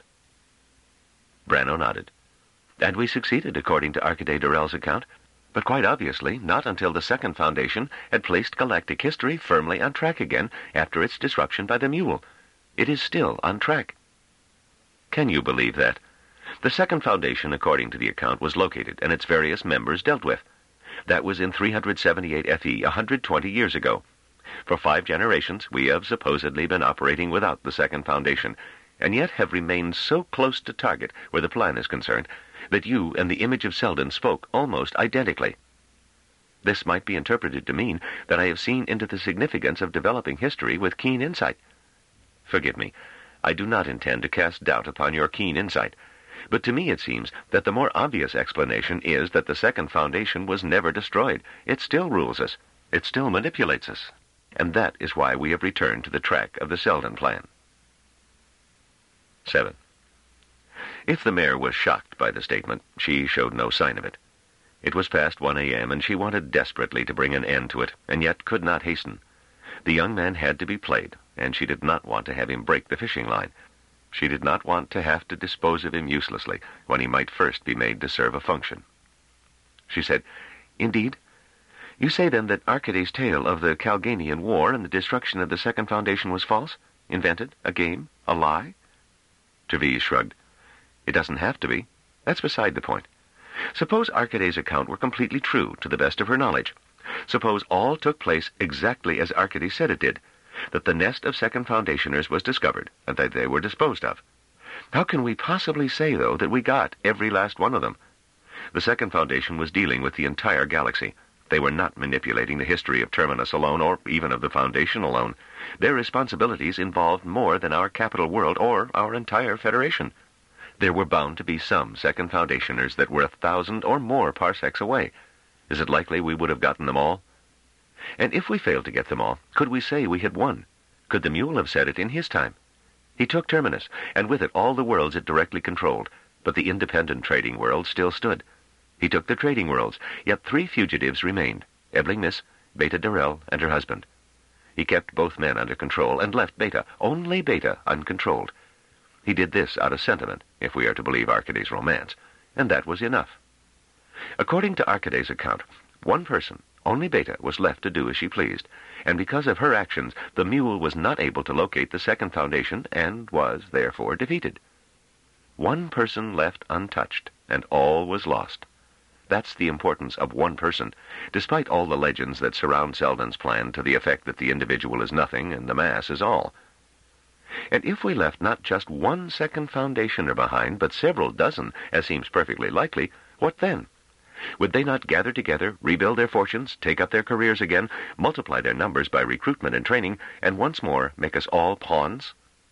Branno nodded. "And we succeeded, according to Arcady Durrell's account, but quite obviously not until the second foundation had placed galactic history firmly on track again after its disruption by the mule. It is still on track." "Can you believe that? The second foundation, according to the account, was located and its various members dealt with. That was in three hundred seventy-eight F E, one hundred twenty years ago. For five generations, we have supposedly been operating without the second foundation, and yet have remained so close to target where the plan is concerned that you and the image of Selden spoke almost identically. This might be interpreted to mean that I have seen into the significance of developing history with keen insight. Forgive me, I do not intend to cast doubt upon your keen insight, but to me it seems that the more obvious explanation is that the second foundation was never destroyed. It still rules us. It still manipulates us. And that is why we have returned to the track of the Selden plan." Seven. If the mayor was shocked by the statement, she showed no sign of it. It was past one a.m., and she wanted desperately to bring an end to it, and yet could not hasten. The young man had to be played, and she did not want to have him break the fishing line. She did not want to have to dispose of him uselessly when he might first be made to serve a function. She said, "Indeed? You say then that Arcaday's tale of the Calganian War and the destruction of the Second Foundation was false? Invented? A game? A lie?" Treves shrugged. "It doesn't have to be. That's beside the point. Suppose Arcaday's account were completely true, to the best of her knowledge. Suppose all took place exactly as Arcaday said it did, that the nest of Second Foundationers was discovered, and that they were disposed of. How can we possibly say, though, that we got every last one of them? The Second Foundation was dealing with the entire galaxy. They were not manipulating the history of Terminus alone, or even of the Foundation alone. Their responsibilities involved more than our capital world or our entire Federation. There were bound to be some Second Foundationers that were a thousand or more parsecs away. Is it likely we would have gotten them all? And if we failed to get them all, could we say we had won? Could the mule have said it in his time? He took Terminus, and with it all the worlds it directly controlled, but the independent trading world still stood. He took the trading worlds, yet three fugitives remained, Ebling Miss, Beta Darrell, and her husband. He kept both men under control, and left Beta, only Beta, uncontrolled. He did this out of sentiment, if we are to believe Arcaday's romance, and that was enough. According to Arcaday's account, one person, only Beta, was left to do as she pleased, and because of her actions, the mule was not able to locate the Second Foundation, and was, therefore, defeated. One person left untouched, and all was lost. That's the importance of one person, despite all the legends that surround Selden's plan to the effect that the individual is nothing and the mass is all. And if we left not just one Second Foundationer behind, but several dozen, as seems perfectly likely, what then? Would they not gather together, rebuild their fortunes, take up their careers again, multiply their numbers by recruitment and training, and once more make us all pawns?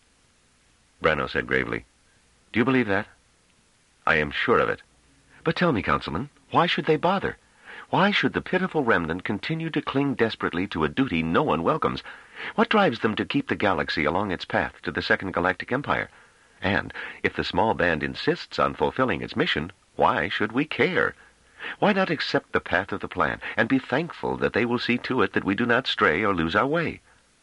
Branno said gravely, "Do you believe that?" "I am sure of it. But tell me, Councilman, why should they bother? Why should the pitiful remnant continue to cling desperately to a duty no one welcomes? What drives them to keep the galaxy along its path to the Second Galactic Empire? And, if the small band insists on fulfilling its mission, why should we care? Why not accept the path of the plan, and be thankful that they will see to it that we do not stray or lose our way?"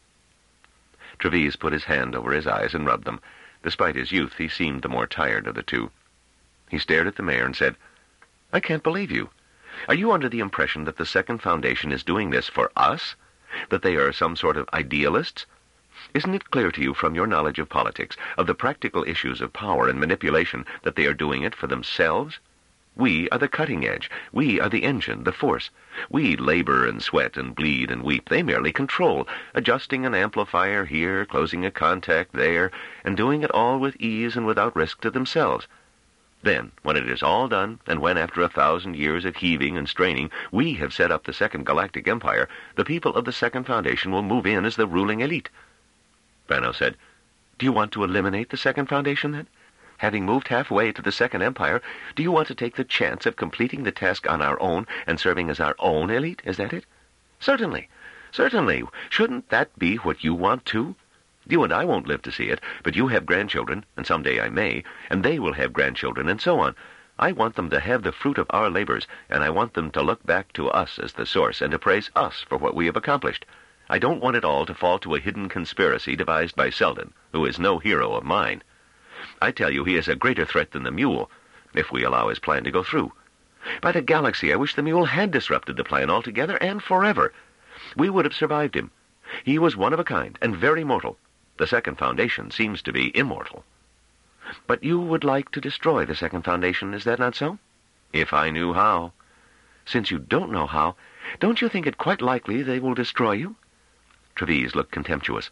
Treves put his hand over his eyes and rubbed them. Despite his youth, he seemed the more tired of the two. He stared at the mayor and said, "I can't believe you. Are you under the impression that the Second Foundation is doing this for us? That they are some sort of idealists? Isn't it clear to you from your knowledge of politics, of the practical issues of power and manipulation, that they are doing it for themselves? We are the cutting edge. We are the engine, the force. We labor and sweat and bleed and weep. They merely control, adjusting an amplifier here, closing a contact there, and doing it all with ease and without risk to themselves. Then, when it is all done, and when after a thousand years of heaving and straining, we have set up the Second Galactic Empire, the people of the Second Foundation will move in as the ruling elite." Branno said, "Do you want to eliminate the Second Foundation, then? Having moved halfway to the Second Empire, do you want to take the chance of completing the task on our own and serving as our own elite? Is that it?" "Certainly. Certainly. Shouldn't that be what you want, too? You and I won't live to see it, but you have grandchildren, and someday I may, and they will have grandchildren, and so on. I want them to have the fruit of our labors, and I want them to look back to us as the source and to praise us for what we have accomplished. I don't want it all to fall to a hidden conspiracy devised by Selden, who is no hero of mine. I tell you, he is a greater threat than the mule, if we allow his plan to go through. By the galaxy, I wish the mule had disrupted the plan altogether and forever. We would have survived him. He was one of a kind, and very mortal. The Second Foundation seems to be immortal." "But you would like to destroy the Second Foundation, is that not so?" "If I knew how." "Since you don't know how, don't you think it quite likely they will destroy you?" Treves looked contemptuous.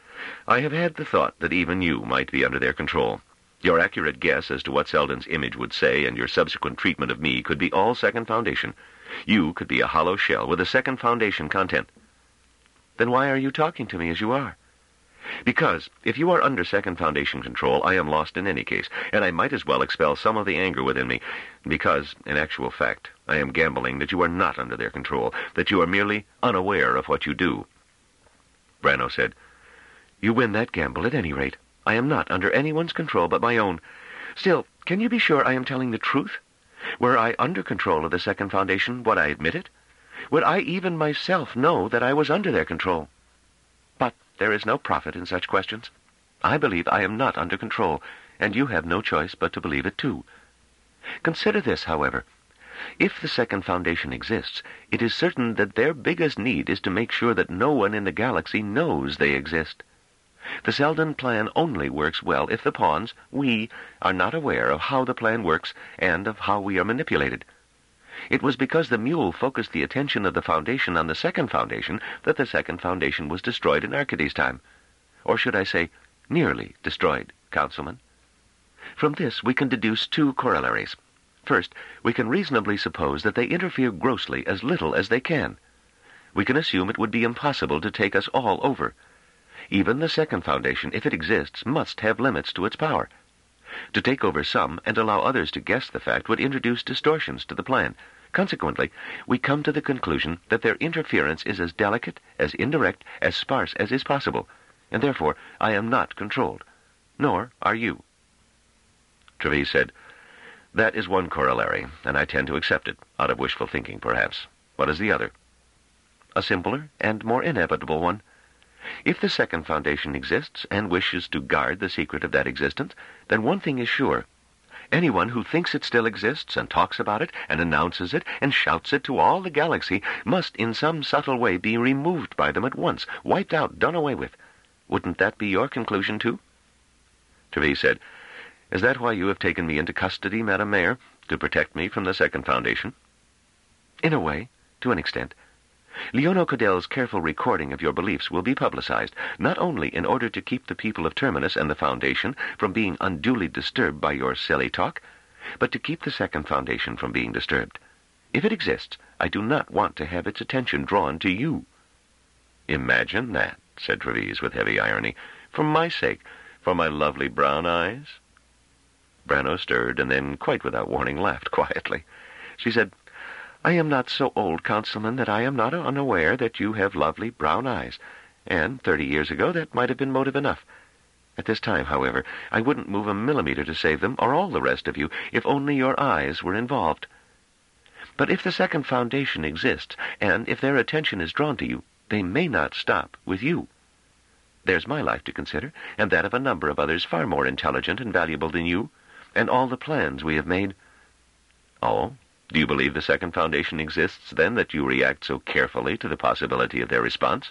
"I have had the thought that even you might be under their control. Your accurate guess as to what Selden's image would say and your subsequent treatment of me could be all Second Foundation. You could be a hollow shell with a Second Foundation content." "Then why are you talking to me as you are?" "Because, if you are under Second Foundation control, I am lost in any case, and I might as well expel some of the anger within me, because, in actual fact, I am gambling that you are not under their control, that you are merely unaware of what you do." Branno said, "You win that gamble at any rate. I am not under anyone's control but my own. Still, can you be sure I am telling the truth? Were I under control of the Second Foundation, would I admit it? Would I even myself know that I was under their control? But there is no profit in such questions. I believe I am not under control, and you have no choice but to believe it too. Consider this, however. If the Second Foundation exists, it is certain that their biggest need is to make sure that no one in the galaxy knows they exist. The Selden plan only works well if the pawns, we, are not aware of how the plan works and of how we are manipulated. It was because the mule focused the attention of the Foundation on the Second Foundation that the Second Foundation was destroyed in Arcades' time. Or should I say, nearly destroyed, Councilman? From this we can deduce two corollaries. First, we can reasonably suppose that they interfere grossly as little as they can. We can assume it would be impossible to take us all over. Even the Second Foundation, if it exists, must have limits to its power. To take over some and allow others to guess the fact would introduce distortions to the plan. Consequently, we come to the conclusion that their interference is as delicate, as indirect, as sparse as is possible, and therefore I am not controlled. Nor are you. Treves said, "That is one corollary, and I tend to accept it, out of wishful thinking, perhaps. What is the other?" "A simpler and more inevitable one. If the Second Foundation exists and wishes to guard the secret of that existence, then one thing is sure. Anyone who thinks it still exists and talks about it and announces it and shouts it to all the galaxy must in some subtle way be removed by them at once, wiped out, done away with. Wouldn't that be your conclusion, too?" Treves said, "Is that why you have taken me into custody, Madam Mayor, to protect me from the Second Foundation?" "In a way, to an extent. Leono Cadel's careful recording of your beliefs will be publicized, not only in order to keep the people of Terminus and the Foundation from being unduly disturbed by your silly talk, but to keep the Second Foundation from being disturbed. If it exists, I do not want to have its attention drawn to you." "Imagine that," said Treves with heavy irony. "For my sake, for my lovely brown eyes?" Brano stirred, and then, quite without warning, laughed quietly. She said, "I am not so old, Councilman, that I am not unaware that you have lovely brown eyes, and thirty years ago that might have been motive enough. At this time, however, I wouldn't move a millimeter to save them, or all the rest of you, if only your eyes were involved. But if the Second Foundation exists, and if their attention is drawn to you, they may not stop with you. There's my life to consider, and that of a number of others far more intelligent and valuable than you, and all the plans we have made." "Oh? Do you believe the Second Foundation exists, then, that you react so carefully to the possibility of their response?"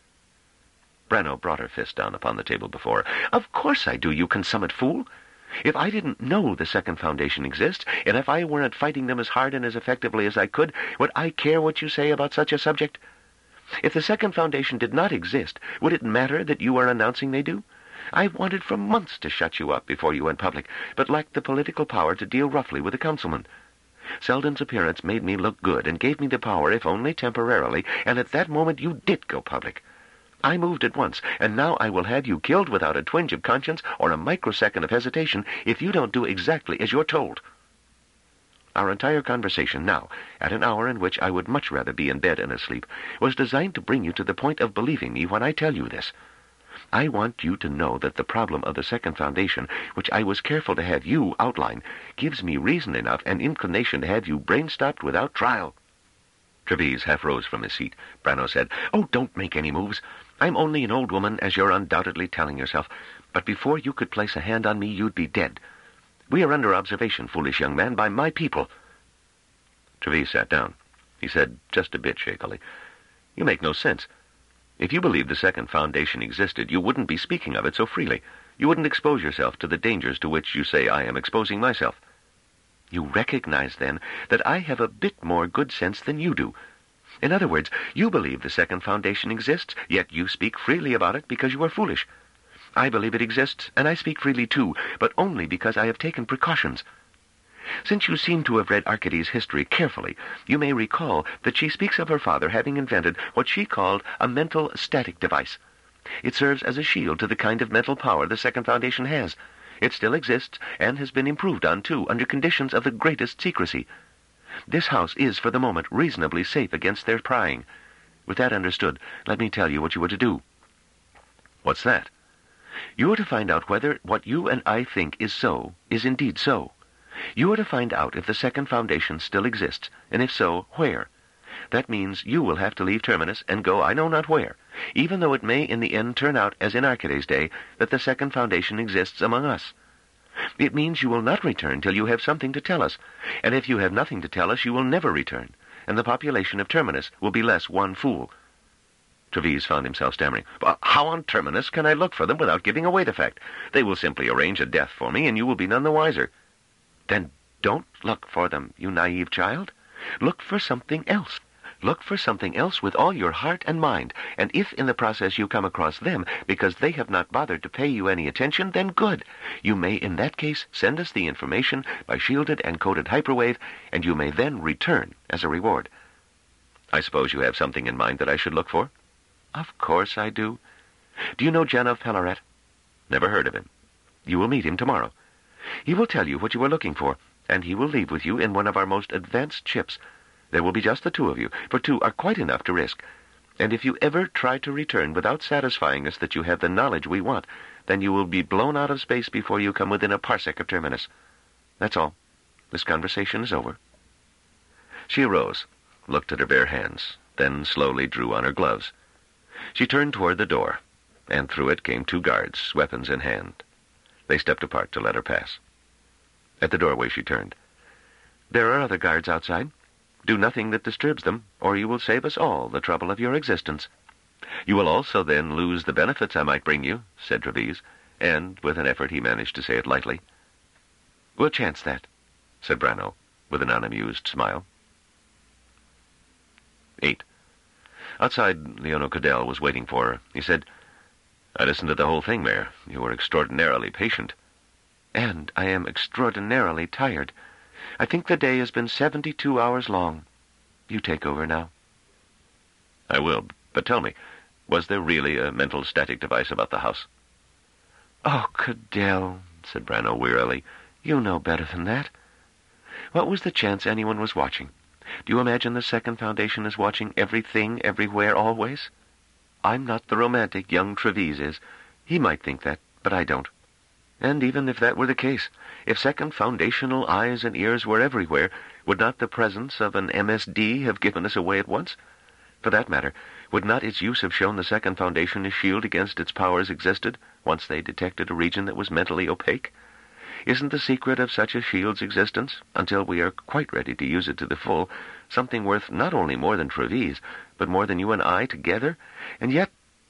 Brano brought her fist down upon the table before her. "Of course I do, you consummate fool. If I didn't know the Second Foundation exists, and if I weren't fighting them as hard and as effectively as I could, would I care what you say about such a subject? If the Second Foundation did not exist, would it matter that you are announcing they do? I've wanted for months to shut you up before you went public, but lacked the political power to deal roughly with the councilman. Selden's appearance made me look good and gave me the power, if only temporarily, and at that moment you did go public. I moved at once, and now I will have you killed without a twinge of conscience or a microsecond of hesitation if you don't do exactly as you're told." Our entire conversation now, at an hour in which I would much rather be in bed and asleep, was designed to bring you to the point of believing me when I tell you this. I want you to know that the problem of the Second Foundation, which I was careful to have you outline, gives me reason enough and inclination to have you brain-stopped without trial." Treves half rose from his seat. Brano said, "Oh, don't make any moves. I'm only an old woman, as you're undoubtedly telling yourself, but before you could place a hand on me, you'd be dead. We are under observation, foolish young man, by my people." Treves sat down. He said, just a bit shakily, "You make no sense. If you believed the Second Foundation existed, you wouldn't be speaking of it so freely. You wouldn't expose yourself to the dangers to which you say I am exposing myself. You recognize, then, that I have a bit more good sense than you do. In other words, you believe the Second Foundation exists, yet you speak freely about it because you are foolish. I believe it exists, and I speak freely too, but only because I have taken precautions. Since you seem to have read Arcades' history carefully, you may recall that she speaks of her father having invented what she called a mental static device. It serves as a shield to the kind of mental power the Second Foundation has. It still exists, and has been improved on, too, under conditions of the greatest secrecy. This house is, for the moment, reasonably safe against their prying. With that understood, let me tell you what you are to do." "What's that?" "You are to find out whether what you and I think is so is indeed so. You are to find out if the second foundation still exists, and if so, where. That means you will have to leave Terminus and go I know not where, even though it may in the end turn out, as in Arcaday's day, that the second foundation exists among us. It means you will not return till you have something to tell us, and if you have nothing to tell us, you will never return, and the population of Terminus will be less one fool. Treves found himself stammering. Well, how on Terminus can I look for them without giving away the fact? They will simply arrange a death for me, and you will be none the wiser. Then don't look for them, you naive child. Look for something else. Look for something else with all your heart and mind, and if in the process you come across them, because they have not bothered to pay you any attention, then good. You may in that case send us the information by shielded and coded hyperwave, and you may then return as a reward. I suppose you have something in mind that I should look for? Of course I do. Do you know Janov Pellarat? Never heard of him. You will meet him tomorrow. He will tell you what you are looking for, and he will leave with you in one of our most advanced ships. There will be just the two of you, for two are quite enough to risk. And if you ever try to return without satisfying us that you have the knowledge we want, then you will be blown out of space before you come within a parsec of Terminus. That's all. This conversation is over. She arose, looked at her bare hands, then slowly drew on her gloves. She turned toward the door, and through it came two guards, weapons in hand. They stepped apart to let her pass. At the doorway she turned. There are other guards outside. Do nothing that disturbs them, or you will save us all the trouble of your existence. You will also then lose the benefits I might bring you, said Treves, and with an effort he managed to say it lightly. We'll chance that, said Brano, with an unamused smile. Eight. Outside, Leono Cadell was waiting for her. He said, I listened to the whole thing, Mayor. You were extraordinarily patient. And I am extraordinarily tired. I think the day has been seventy-two hours long. You take over now. I will, but tell me, was there really a mental static device about the house? Oh, Cadell, said Brano wearily, you know better than that. What was the chance anyone was watching? Do you imagine the Second Foundation is watching everything, everywhere, always? I'm not the romantic young Treves is. He might think that, but I don't. And even if that were the case, if Second Foundational eyes and ears were everywhere, would not the presence of an M S D have given us away at once? For that matter, would not its use have shown the Second Foundation a shield against its powers existed, once they detected a region that was mentally opaque? Isn't the secret of such a shield's existence, until we are quite ready to use it to the full, something worth not only more than Treves, but more than you and I together? And yet...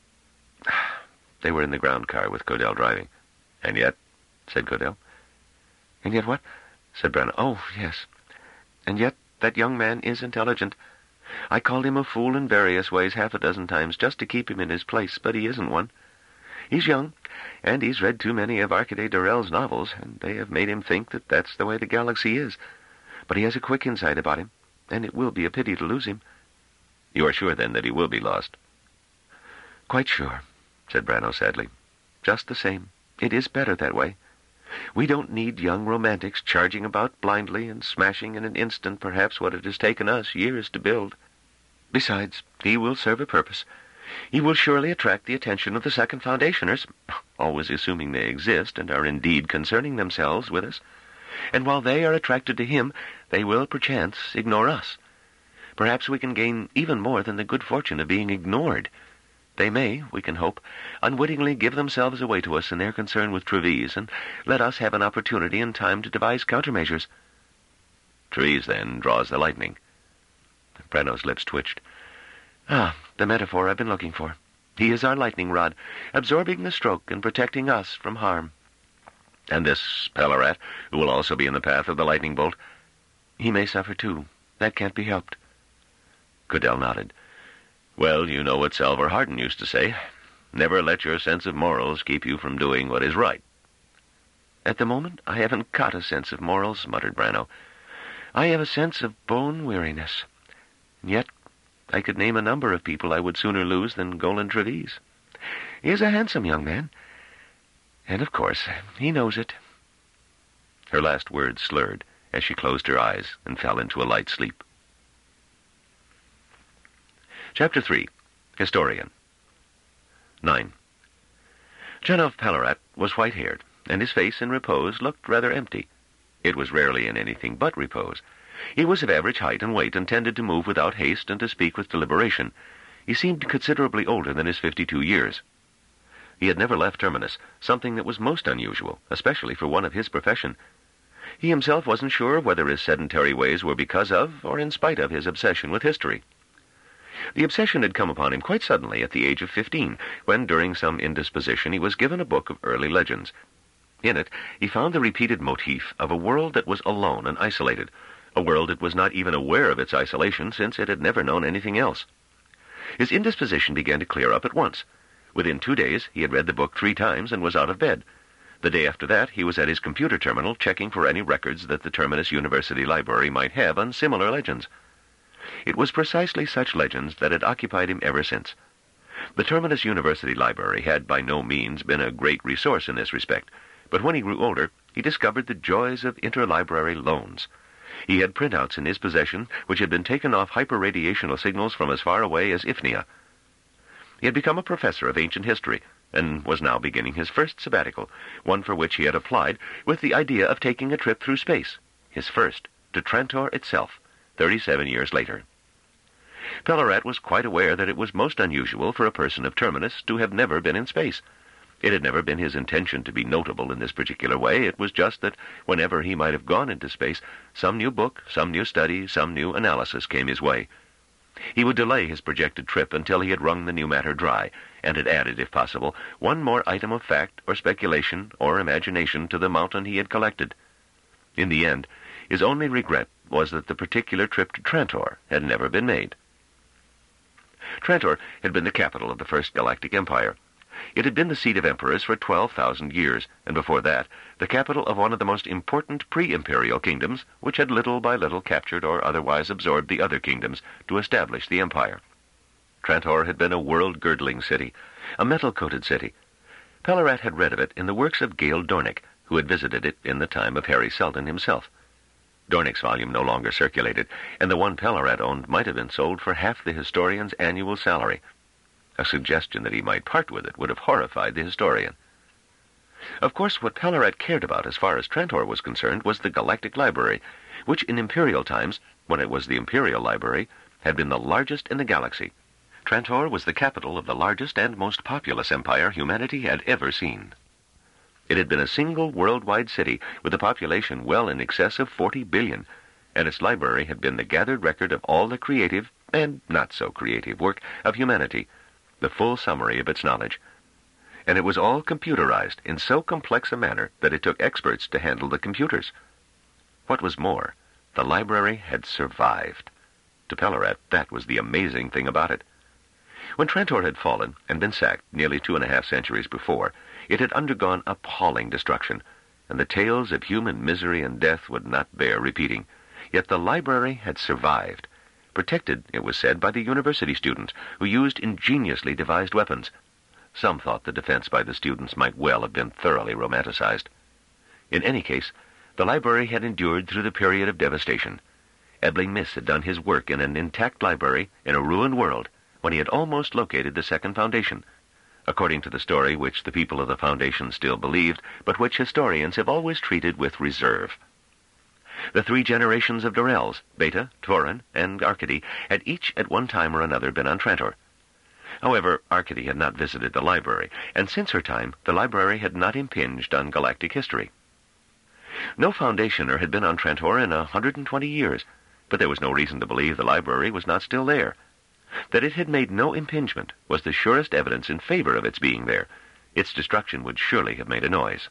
They were in the ground car with Cadell driving. And yet, said Cadell. And yet what? Said Brano. Oh, yes. And yet that young man is intelligent. I called him a fool in various ways half a dozen times just to keep him in his place, but he isn't one. He's young, and he's read too many of Arcade Durrell's novels, and they have made him think that that's the way the galaxy is. But he has a quick insight about him, and it will be a pity to lose him. You are sure, then, that he will be lost? Quite sure, said Brano sadly. Just the same. It is better that way. We don't need young romantics charging about blindly and smashing in an instant perhaps what it has taken us years to build. Besides, he will serve a purpose. He will surely attract the attention of the Second Foundationers, always assuming they exist and are indeed concerning themselves with us. And while they are attracted to him, they will perchance ignore us. Perhaps we can gain even more than the good fortune of being ignored. They may, we can hope, unwittingly give themselves away to us in their concern with Treves, and let us have an opportunity and time to devise countermeasures. Treves, then, draws the lightning. Brano's lips twitched. Ah, the metaphor I've been looking for. He is our lightning rod, absorbing the stroke and protecting us from harm. And this Pellarat, who will also be in the path of the lightning bolt? He may suffer, too. That can't be helped. Cadell nodded. Well, you know what Salvor Hardin used to say. Never let your sense of morals keep you from doing what is right. At the moment, I haven't got a sense of morals, muttered Brano. I have a sense of bone weariness. And yet, I could name a number of people I would sooner lose than Golan Treves. He is a handsome young man. And, of course, he knows it. Her last words slurred as she closed her eyes and fell into a light sleep. Chapter three. Historian. Nine. Janov Pellarat was white-haired, and his face in repose looked rather empty. It was rarely in anything but repose. He was of average height and weight, and tended to move without haste and to speak with deliberation. He seemed considerably older than his fifty-two years. He had never left Terminus, something that was most unusual, especially for one of his profession. He himself wasn't sure whether his sedentary ways were because of, or in spite of, his obsession with history. The obsession had come upon him quite suddenly at the age of fifteen, when, during some indisposition, he was given a book of early legends. In it, he found the repeated motif of a world that was alone and isolated, a world that was not even aware of its isolation, since it had never known anything else. His indisposition began to clear up at once. Within two days, he had read the book three times and was out of bed. The day after that, he was at his computer terminal checking for any records that the Terminus University Library might have on similar legends. It was precisely such legends that had occupied him ever since. The Terminus University Library had by no means been a great resource in this respect, but when he grew older, he discovered the joys of interlibrary loans. He had printouts in his possession which had been taken off hyperradiational signals from as far away as Ifnia. He had become a professor of ancient history, and was now beginning his first sabbatical, one for which he had applied with the idea of taking a trip through space, his first, to Trantor itself, thirty-seven years later. Pellarat was quite aware that it was most unusual for a person of Terminus to have never been in space. It had never been his intention to be notable in this particular way. It was just that whenever he might have gone into space, some new book, some new study, some new analysis came his way. He would delay his projected trip until he had wrung the new matter dry, and had added, if possible, one more item of fact or speculation or imagination to the mountain he had collected. In the end, his only regret was that the particular trip to Trantor had never been made. Trantor had been the capital of the First Galactic Empire. It had been the seat of emperors for twelve thousand years, and before that, the capital of one of the most important pre-imperial kingdoms, which had little by little captured or otherwise absorbed the other kingdoms to establish the empire. Trantor had been a world-girdling city, a metal-coated city. Pellarat had read of it in the works of Gale Dornick, who had visited it in the time of Harry Seldon himself. Dornick's volume no longer circulated, and the one Pellarat owned might have been sold for half the historian's annual salary. A suggestion that he might part with it would have horrified the historian. Of course, what Pellarat cared about as far as Trantor was concerned was the Galactic Library, which in imperial times, when it was the Imperial Library, had been the largest in the galaxy. Trantor was the capital of the largest and most populous empire humanity had ever seen. It had been a single worldwide city with a population well in excess of forty billion, and its library had been the gathered record of all the creative and not-so-creative work of humanity, the full summary of its knowledge. And it was all computerized in so complex a manner that it took experts to handle the computers. What was more, the library had survived. To Pellarat, that was the amazing thing about it. When Trantor had fallen and been sacked nearly two and a half centuries before, it had undergone appalling destruction, and the tales of human misery and death would not bear repeating. Yet the library had survived, protected, it was said, by the university students, who used ingeniously devised weapons. Some thought the defense by the students might well have been thoroughly romanticized. In any case, the library had endured through the period of devastation. Ebbling Miss had done his work in an intact library in a ruined world when he had almost located the second foundation, according to the story which the people of the foundation still believed, but which historians have always treated with reserve. The three generations of Dorels, Beta, Tauren, and Arcady, had each at one time or another been on Trantor. However, Arcady had not visited the library, and since her time, the library had not impinged on galactic history. No foundationer had been on Trantor in a hundred and twenty years, but there was no reason to believe the library was not still there. That it had made no impingement was the surest evidence in favor of its being there. Its destruction would surely have made a noise.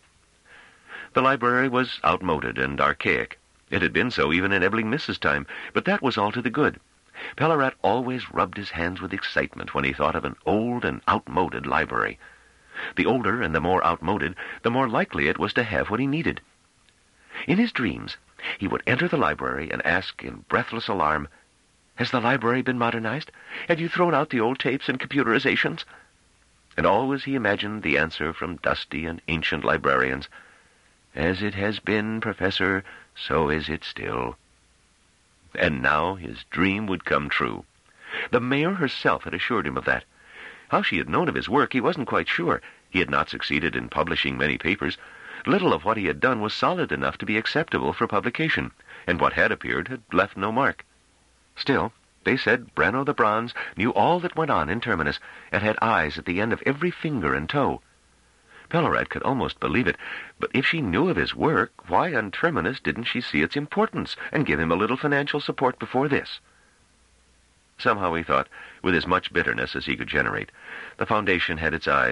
The library was outmoded and archaic. It had been so even in Ebbling Miss's time, but that was all to the good. Pellarat always rubbed his hands with excitement when he thought of an old and outmoded library. The older and the more outmoded, the more likely it was to have what he needed. In his dreams, he would enter the library and ask in breathless alarm, "Has the library been modernized? Have you thrown out the old tapes and computerizations?" And always he imagined the answer from dusty and ancient librarians, "As it has been, Professor, so is it still." And now his dream would come true. The mayor herself had assured him of that. How she had known of his work, he wasn't quite sure. He had not succeeded in publishing many papers, Little of what he had done was solid enough to be acceptable for publication, and what had appeared had left no mark. Still, they said Breno the Bronze knew all that went on in Terminus, and had eyes at the end of every finger and toe. Pelorat could almost believe it, but if she knew of his work, why on Terminus didn't she see its importance and give him a little financial support before this? Somehow he thought, with as much bitterness as he could generate, the Foundation had its eyes